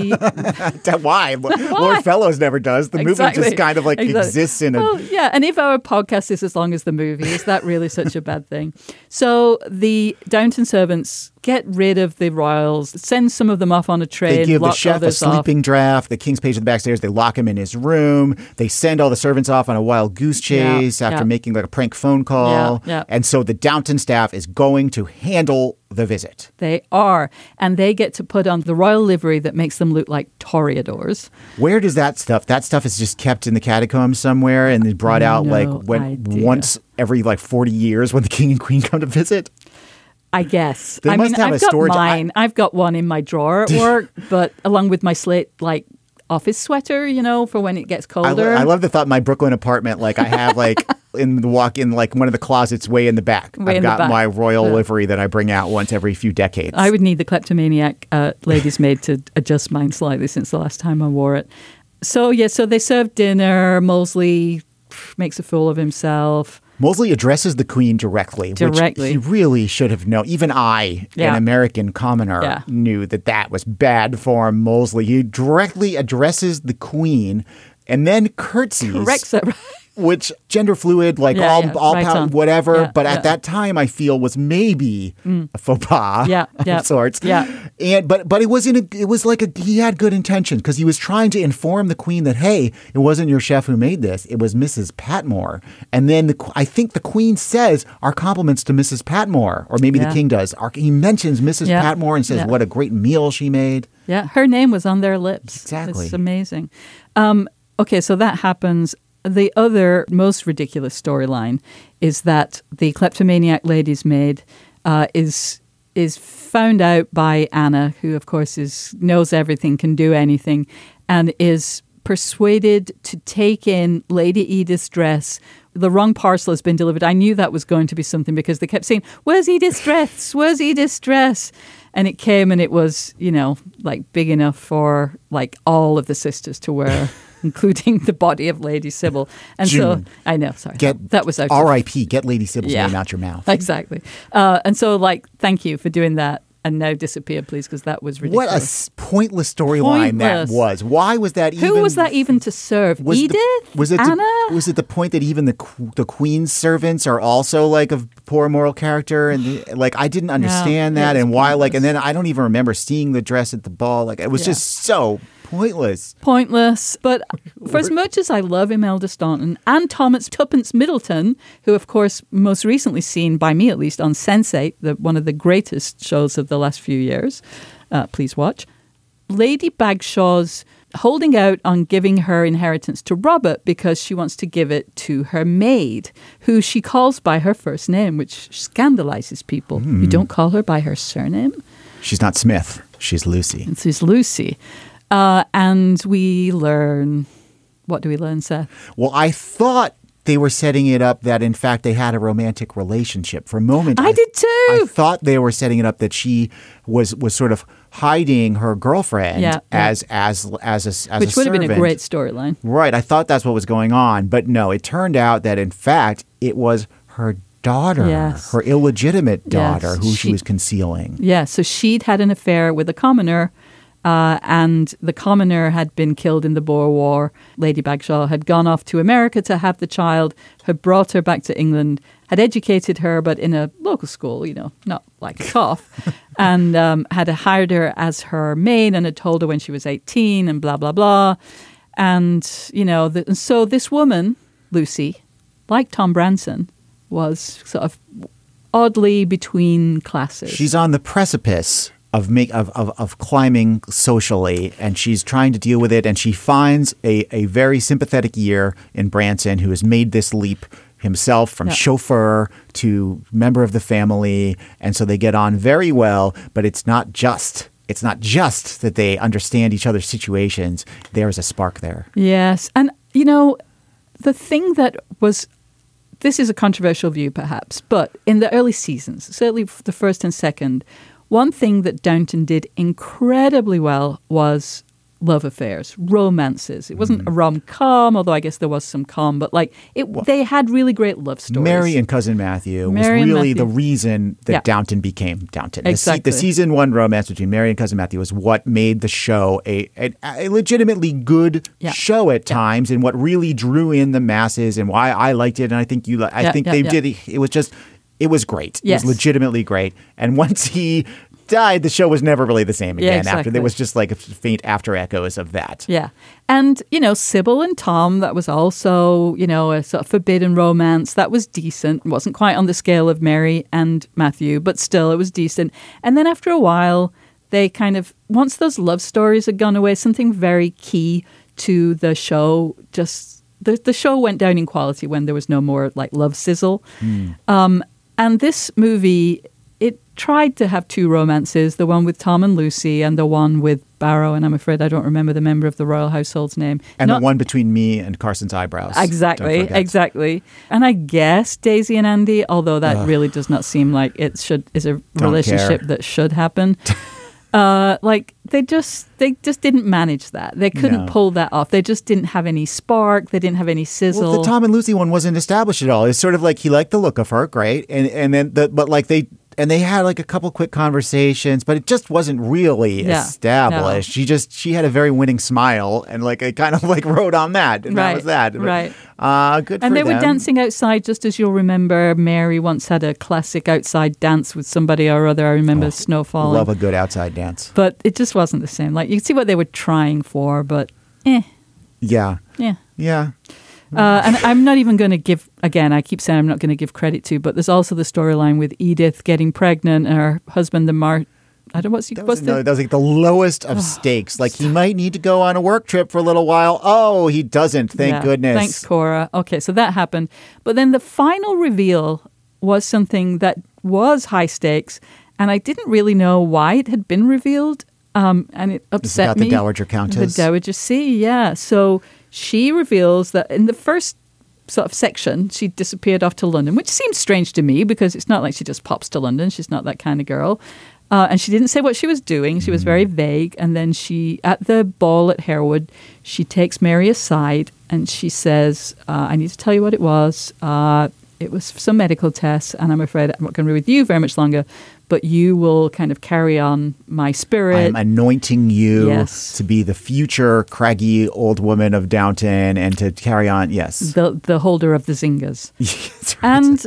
[SPEAKER 9] why? Lord Fellows never does. The movie just kind of exists in a...
[SPEAKER 8] Well, yeah, and if our podcast is as long as the movie, is that really such a bad thing? So the Downton servants get rid of the royals, send some of them off on a trade.
[SPEAKER 9] They give the
[SPEAKER 8] lock
[SPEAKER 9] chef a
[SPEAKER 8] others
[SPEAKER 9] sleeping
[SPEAKER 8] off.
[SPEAKER 9] draft. The king's page of the backstairs, they lock him in his room. They send all the servants off on a wild goose chase after making like a prank phone call.
[SPEAKER 8] Yeah.
[SPEAKER 9] And so the Downton staff is going to handle the visit.
[SPEAKER 8] They are. And they get to put on the royal livery that makes them look like toreadors.
[SPEAKER 9] Where does that stuff is just kept in the catacombs somewhere and is brought out once every 40 years when the king and queen come to visit?
[SPEAKER 8] I guess.
[SPEAKER 9] They must have
[SPEAKER 8] I've
[SPEAKER 9] a
[SPEAKER 8] got
[SPEAKER 9] storage.
[SPEAKER 8] mine. I've got one in my drawer at work, but along with my slate office sweater, for when it gets colder.
[SPEAKER 9] I love the thought. My Brooklyn apartment, I have in the walk-in, one of the closets way in the back. I've got my royal livery that I bring out once every few decades.
[SPEAKER 8] I would need the kleptomaniac lady's maid to adjust mine slightly since the last time I wore it. So they serve dinner. Molesley makes a fool of himself.
[SPEAKER 9] Molesley addresses the queen directly. Which he really should have known. Even I, an American commoner, knew that was bad form. Molesley. He directly addresses the queen and then curtsies.
[SPEAKER 8] Corrects it.
[SPEAKER 9] Which gender fluid, whatever. Yeah, but at that time, I feel was maybe a faux pas of sorts.
[SPEAKER 8] Yeah.
[SPEAKER 9] But it was he had good intentions because he was trying to inform the queen that, hey, it wasn't your chef who made this. It was Mrs. Patmore. And then I think the queen says our compliments to Mrs. Patmore, or maybe the king does. He mentions Mrs. Patmore and says what a great meal she made.
[SPEAKER 8] Yeah, her name was on their lips.
[SPEAKER 9] Exactly.
[SPEAKER 8] It's amazing. Okay, so that happens. The other most ridiculous storyline is that the kleptomaniac lady's maid is found out by Anna, who of course knows everything, can do anything, and is persuaded to take in Lady Edith's dress. The wrong parcel has been delivered. I knew that was going to be something because they kept saying, "Where's Edith's dress? Where's Edith's dress?" And it came and it was, big enough for all of the sisters to wear. Including the body of Lady Sybil. And
[SPEAKER 9] June,
[SPEAKER 8] so, I know, sorry. That was out.
[SPEAKER 9] R.I.P. Get Lady Sybil's name out your mouth.
[SPEAKER 8] Exactly. And so, thank you for doing that. And now disappear, please, because that was ridiculous.
[SPEAKER 9] What a pointless storyline that was. Why was that even...
[SPEAKER 8] Who was that even to serve? Edith? Anna?
[SPEAKER 9] Was it the point that even the queen's servants are also of poor moral character? And I didn't understand that. And why, and then I don't even remember seeing the dress at the ball. It was just so Pointless.
[SPEAKER 8] But for as much as I love Imelda Staunton and Thomas Tuppence Middleton, who, of course, most recently seen, by me at least, on Sense8, one of the greatest shows of the last few years, please watch, Lady Bagshaw's holding out on giving her inheritance to Robert because she wants to give it to her maid, who she calls by her first name, which scandalizes people. You don't call her by her surname?
[SPEAKER 9] She's not Smith. She's Lucy.
[SPEAKER 8] She's Lucy. And we learn... What do we learn, Seth?
[SPEAKER 9] Well, I thought they were setting it up that, in fact, they had a romantic relationship. For a moment,
[SPEAKER 8] I did too.
[SPEAKER 9] I thought they were setting it up that she was sort of hiding her girlfriend as a
[SPEAKER 8] which would have been a
[SPEAKER 9] servant.
[SPEAKER 8] great storyline.
[SPEAKER 9] Right. I thought that's what was going on. But no, it turned out that, in fact, it was her daughter, her illegitimate daughter, who she was concealing.
[SPEAKER 8] Yeah, so she'd had an affair with a commoner, and the commoner had been killed in the Boer War. Lady Bagshaw had gone off to America to have the child, had brought her back to England, had educated her, but in a local school, not like a cough, and had hired her as her maid and had told her when she was 18 and blah, blah, blah. And, so this woman, Lucy, like Tom Branson, was sort of oddly between classes.
[SPEAKER 9] She's on the precipice of climbing socially, and she's trying to deal with it, and she finds a very sympathetic ear in Branson, who has made this leap himself from chauffeur to member of the family, and so they get on very well, but it's not just that they understand each other's situations. There's a spark there.
[SPEAKER 8] Yes, and the thing that was, this is a controversial view perhaps, but in the early seasons, certainly the first and second, one thing that Downton did incredibly well was love affairs, romances. It wasn't a rom-com, although I guess there was some com, but they had really great love stories.
[SPEAKER 9] Mary and Cousin Matthew was really the reason that Downton became Downton.
[SPEAKER 8] Exactly.
[SPEAKER 9] The season one romance between Mary and Cousin Matthew was what made the show a legitimately good show at times, and what really drew in the masses, and why I liked it, and I think they did. It was just... It was great.
[SPEAKER 8] Yes.
[SPEAKER 9] It was legitimately great. And once he died, the show was never really the same again.
[SPEAKER 8] Exactly.
[SPEAKER 9] After there was just like a faint after echoes of that.
[SPEAKER 8] Yeah. And, Sybil and Tom, that was also, a sort of forbidden romance. That was decent. It wasn't quite on the scale of Mary and Matthew, but still it was decent. And then after a while, they kind of, once those love stories had gone away, something very key to the show just... The show went down in quality when there was no more love sizzle. And this movie, it tried to have two romances, the one with Tom and Lucy and the one with Barrow, and I'm afraid I don't remember the member of the royal household's name.
[SPEAKER 9] And the one between me and Carson's eyebrows.
[SPEAKER 8] Exactly. And I guess Daisy and Andy, although that really does not seem like it is a relationship that should happen. They just didn't manage that. They couldn't pull that off. They just didn't have any spark. They didn't have any sizzle.
[SPEAKER 9] Well, the Tom and Lucy one wasn't established at all. It's sort of like he liked the look of her, great, they had a couple quick conversations, but it just wasn't really established. No. She had a very winning smile, and it kind of rode on that, and that was that.
[SPEAKER 8] Right.
[SPEAKER 9] Good.
[SPEAKER 8] And
[SPEAKER 9] for
[SPEAKER 8] they
[SPEAKER 9] them.
[SPEAKER 8] were dancing outside, just as you'll remember. Mary once had a classic outside dance with somebody or other. I remember snow falling.
[SPEAKER 9] Love a good outside dance,
[SPEAKER 8] but it just wasn't the same. You could see what they were trying for, but
[SPEAKER 9] Yeah.
[SPEAKER 8] And I'm not even going to give, again, I keep saying I'm not going to give credit to, but there's also the storyline with Edith getting pregnant and her husband, I don't know that was
[SPEAKER 9] the lowest of stakes. He might need to go on a work trip for a little while. Oh, he doesn't. Thank goodness.
[SPEAKER 8] Thanks, Cora. Okay, so that happened. But then the final reveal was something that was high stakes, and I didn't really know why it had been revealed. And it upset me.
[SPEAKER 9] The Dowager Countess.
[SPEAKER 8] The Dowager C, yeah. So she reveals that in the first sort of section, she disappeared off to London, which seems strange to me because it's not like she just pops to London. She's not that kind of girl. And she didn't say what she was doing. She was very vague. And then at the ball at Harewood, she takes Mary aside and she says, I need to tell you what it was. It was some medical tests, and I'm afraid I'm not going to be with you very much longer, but you will kind of carry on my spirit.
[SPEAKER 9] I'm anointing you to be the future craggy old woman of Downton and to carry on,
[SPEAKER 8] the holder of the zingers.
[SPEAKER 9] That's right.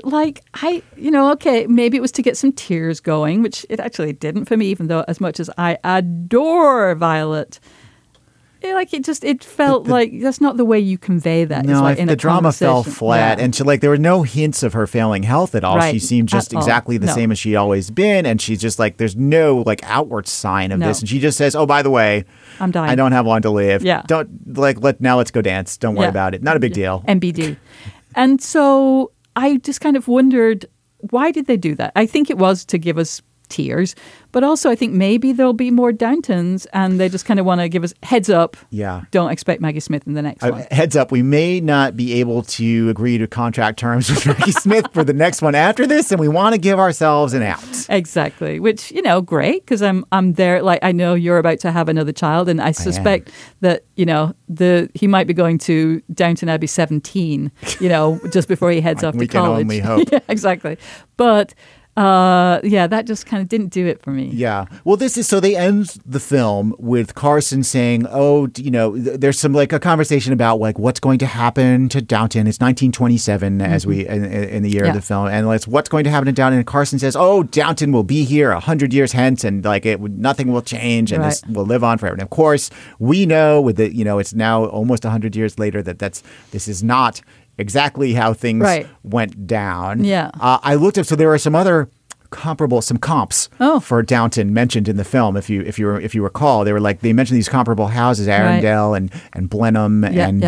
[SPEAKER 8] And okay, maybe it was to get some tears going, which it actually didn't for me, even though as much as I adore Violet, like it felt like that's not the way you convey that.
[SPEAKER 9] No,
[SPEAKER 8] like in
[SPEAKER 9] the
[SPEAKER 8] a
[SPEAKER 9] drama fell
[SPEAKER 8] conversation.
[SPEAKER 9] flat,
[SPEAKER 8] Yeah.
[SPEAKER 9] and there were no hints of her failing health at all.
[SPEAKER 8] Right.
[SPEAKER 9] She seemed just
[SPEAKER 8] At all.
[SPEAKER 9] exactly the
[SPEAKER 8] No.
[SPEAKER 9] same as she'd always been, and she's just like, there's no like outward sign of
[SPEAKER 8] No.
[SPEAKER 9] this, and she just says, "Oh, by the way,
[SPEAKER 8] I'm dying.
[SPEAKER 9] I don't have long to live.
[SPEAKER 8] Yeah.
[SPEAKER 9] Don't let's go dance. Don't worry
[SPEAKER 8] Yeah.
[SPEAKER 9] about it. Not a big deal."
[SPEAKER 8] MBD. And so I just kind of wondered, why did they do that? I think it was to give us tears, but also I think maybe there'll be more Downtons, and they just kind of want to give us heads up.
[SPEAKER 9] Yeah.
[SPEAKER 8] Don't expect Maggie Smith in the next one.
[SPEAKER 9] Heads up, we may not be able to agree to contract terms with Maggie Smith for the next one after this, and we want to give ourselves an out.
[SPEAKER 8] Exactly, which, great, because I'm there. Like, I know you're about to have another child, and I suspect that, he might be going to Downton Abbey 17, just before he heads off to
[SPEAKER 9] We can
[SPEAKER 8] college.
[SPEAKER 9] only hope.
[SPEAKER 8] Yeah, exactly. But that just kind of didn't do it for me.
[SPEAKER 9] Yeah. Well, so they end the film with Carson saying, there's some like a conversation about like what's going to happen to Downton. It's 1927 as we in the year of the film, and it's what's going to happen to Downton. And Carson says, "Oh, Downton will be here 100 years hence, and like nothing will change, and this will live on forever." And of course, we know with the it's now almost 100 years later that this is not exactly how things went down.
[SPEAKER 8] Yeah.
[SPEAKER 9] I looked up, so there are some other comps for Downton mentioned in the film. If you recall, they mentioned these comparable houses, Arundel and Blenheim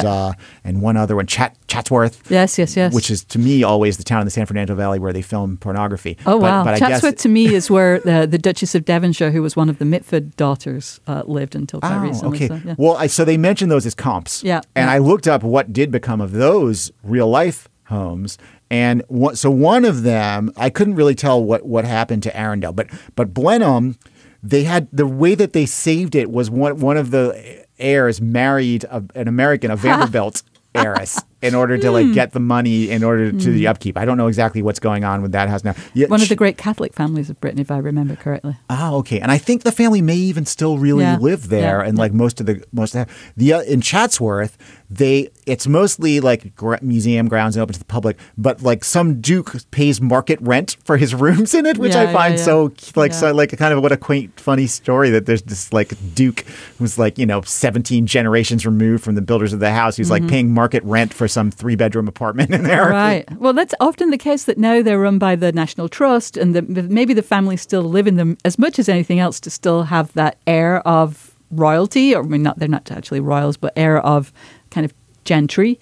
[SPEAKER 9] and one other one, Chatsworth.
[SPEAKER 8] Yes.
[SPEAKER 9] Which is to me always the town in the San Fernando Valley where they film pornography.
[SPEAKER 8] Oh wow!
[SPEAKER 9] But
[SPEAKER 8] Chatsworth to me is where the Duchess of Devonshire, who was one of the Mitford daughters, lived until quite recently.
[SPEAKER 9] Okay.
[SPEAKER 8] So, yeah.
[SPEAKER 9] Well, so they mentioned those as comps.
[SPEAKER 8] Yeah.
[SPEAKER 9] And I looked up what did become of those real life homes. And so one of them, I couldn't really tell what happened to Arundel, but Blenheim, they had the way that they saved it was one of the heirs married an American, a Vanderbilt heiress, in order to get the money in order to the upkeep. I don't know exactly what's going on with that house now.
[SPEAKER 8] One of the great Catholic families of Britain, if I remember correctly.
[SPEAKER 9] Ah, okay. And I think the family may even still really live there, and like most of the in Chatsworth, it's mostly like museum grounds and open to the public, but like some duke pays market rent for his rooms in it, which I find so kind of what a quaint, funny story that there's this like duke who's like 17 generations removed from the builders of the house who's like paying market rent for some 3-bedroom apartment in there.
[SPEAKER 8] Right. Well, that's often the case that now they're run by the National Trust, and maybe the family still live in them as much as anything else to still have that air of royalty, or they're not actually royals, but air of kind of gentry.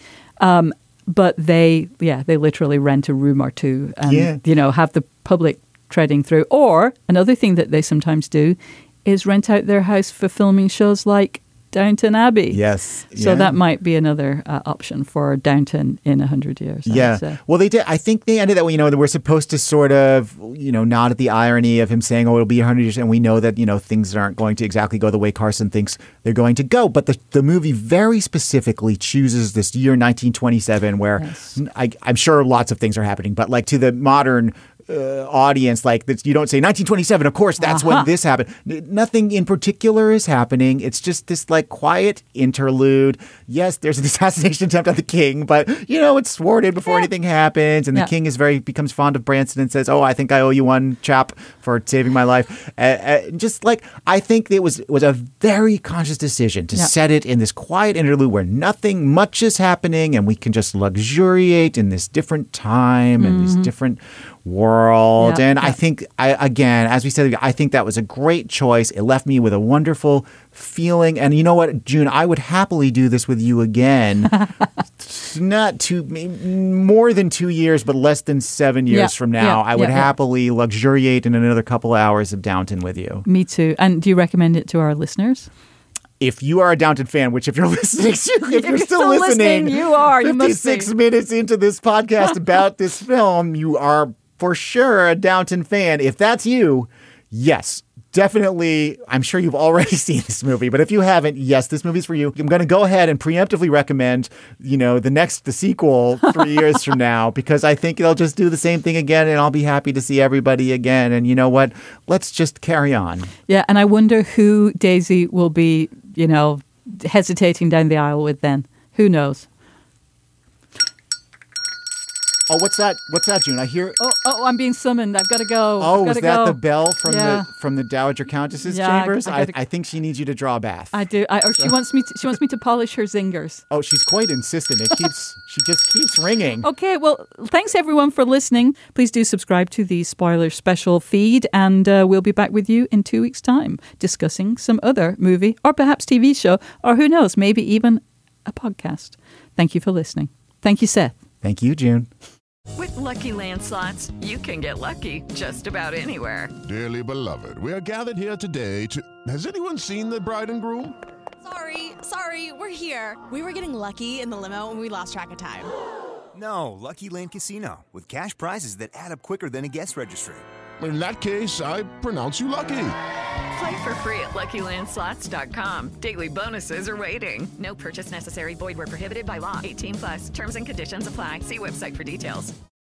[SPEAKER 8] But they literally rent a room or two and, have the public treading through. Or another thing that they sometimes do is rent out their house for filming shows like Downton Abbey.
[SPEAKER 9] Yes.
[SPEAKER 8] So that might be another option for Downton in 100 years.
[SPEAKER 9] Yeah. Well, they did. I think they ended that, we're supposed to sort of, nod at the irony of him saying, oh, it'll be 100 years. And we know that, things aren't going to exactly go the way Carson thinks they're going to go. But the movie very specifically chooses this year 1927 where I'm sure lots of things are happening. But like to the modern audience, like you don't say 1927, of course that's when this happened. Nothing in particular is happening. It's just this like quiet interlude. Yes, there's an assassination attempt on the king, but it's thwarted before anything happens, and the king becomes fond of Branson and says, oh, I think I owe you one, chap, for saving my life. Just like, I think it was a very conscious decision to set it in this quiet interlude where nothing much is happening, and we can just luxuriate in this different time and this different world. And I think, again, as we said, I think that was a great choice. It left me with a wonderful feeling. And you know what, June, I would happily do this with you again. Not more than 2 years, but less than 7 years from now. I would happily luxuriate in another couple hours of Downton with you.
[SPEAKER 8] Me too. And do you recommend it to our listeners?
[SPEAKER 9] If you are a Downton fan, which if you're listening, if you're still listening,
[SPEAKER 8] you are.
[SPEAKER 9] 56 minutes into this podcast about this film, you are for sure a Downton fan. If that's you, yes, definitely. I'm sure you've already seen this movie, but if you haven't, yes, this movie's for you. I'm going to go ahead and preemptively recommend, the sequel 3 years from now, because I think they'll just do the same thing again, and I'll be happy to see everybody again. And you know what? Let's just carry on.
[SPEAKER 8] Yeah, and I wonder who Daisy will be, hesitating down the aisle with then. Who knows?
[SPEAKER 9] Oh, what's that? What's that, June? I hear.
[SPEAKER 8] Oh, I'm being summoned. I've got to go.
[SPEAKER 9] Oh, is that the bell from
[SPEAKER 8] Yeah.
[SPEAKER 9] the Dowager Countess's
[SPEAKER 8] Yeah,
[SPEAKER 9] chambers?
[SPEAKER 8] I
[SPEAKER 9] I think she needs you to draw a bath.
[SPEAKER 8] I do. Or she wants me to polish her zingers.
[SPEAKER 9] Oh, she's quite insistent. She just keeps ringing.
[SPEAKER 8] Okay, well, thanks everyone for listening. Please do subscribe to the Spoiler Special feed, and we'll be back with you in 2 weeks' time discussing some other movie or perhaps TV show, or who knows, maybe even a podcast. Thank you for listening. Thank you, Seth.
[SPEAKER 9] Thank you, June.
[SPEAKER 1] With Lucky Land Slots, you can get lucky just about anywhere.
[SPEAKER 2] Dearly beloved, we are gathered here today to... Has anyone seen the bride and groom?
[SPEAKER 3] Sorry, we're here. We were getting lucky in the limo and we lost track of time.
[SPEAKER 4] No, Lucky Land Casino, with cash prizes that add up quicker than a guest registry.
[SPEAKER 2] In that case, I pronounce you lucky.
[SPEAKER 1] Play for free at LuckyLandSlots.com. Daily bonuses are waiting. No purchase necessary. Void where prohibited by law. 18+. Terms and conditions apply. See website for details.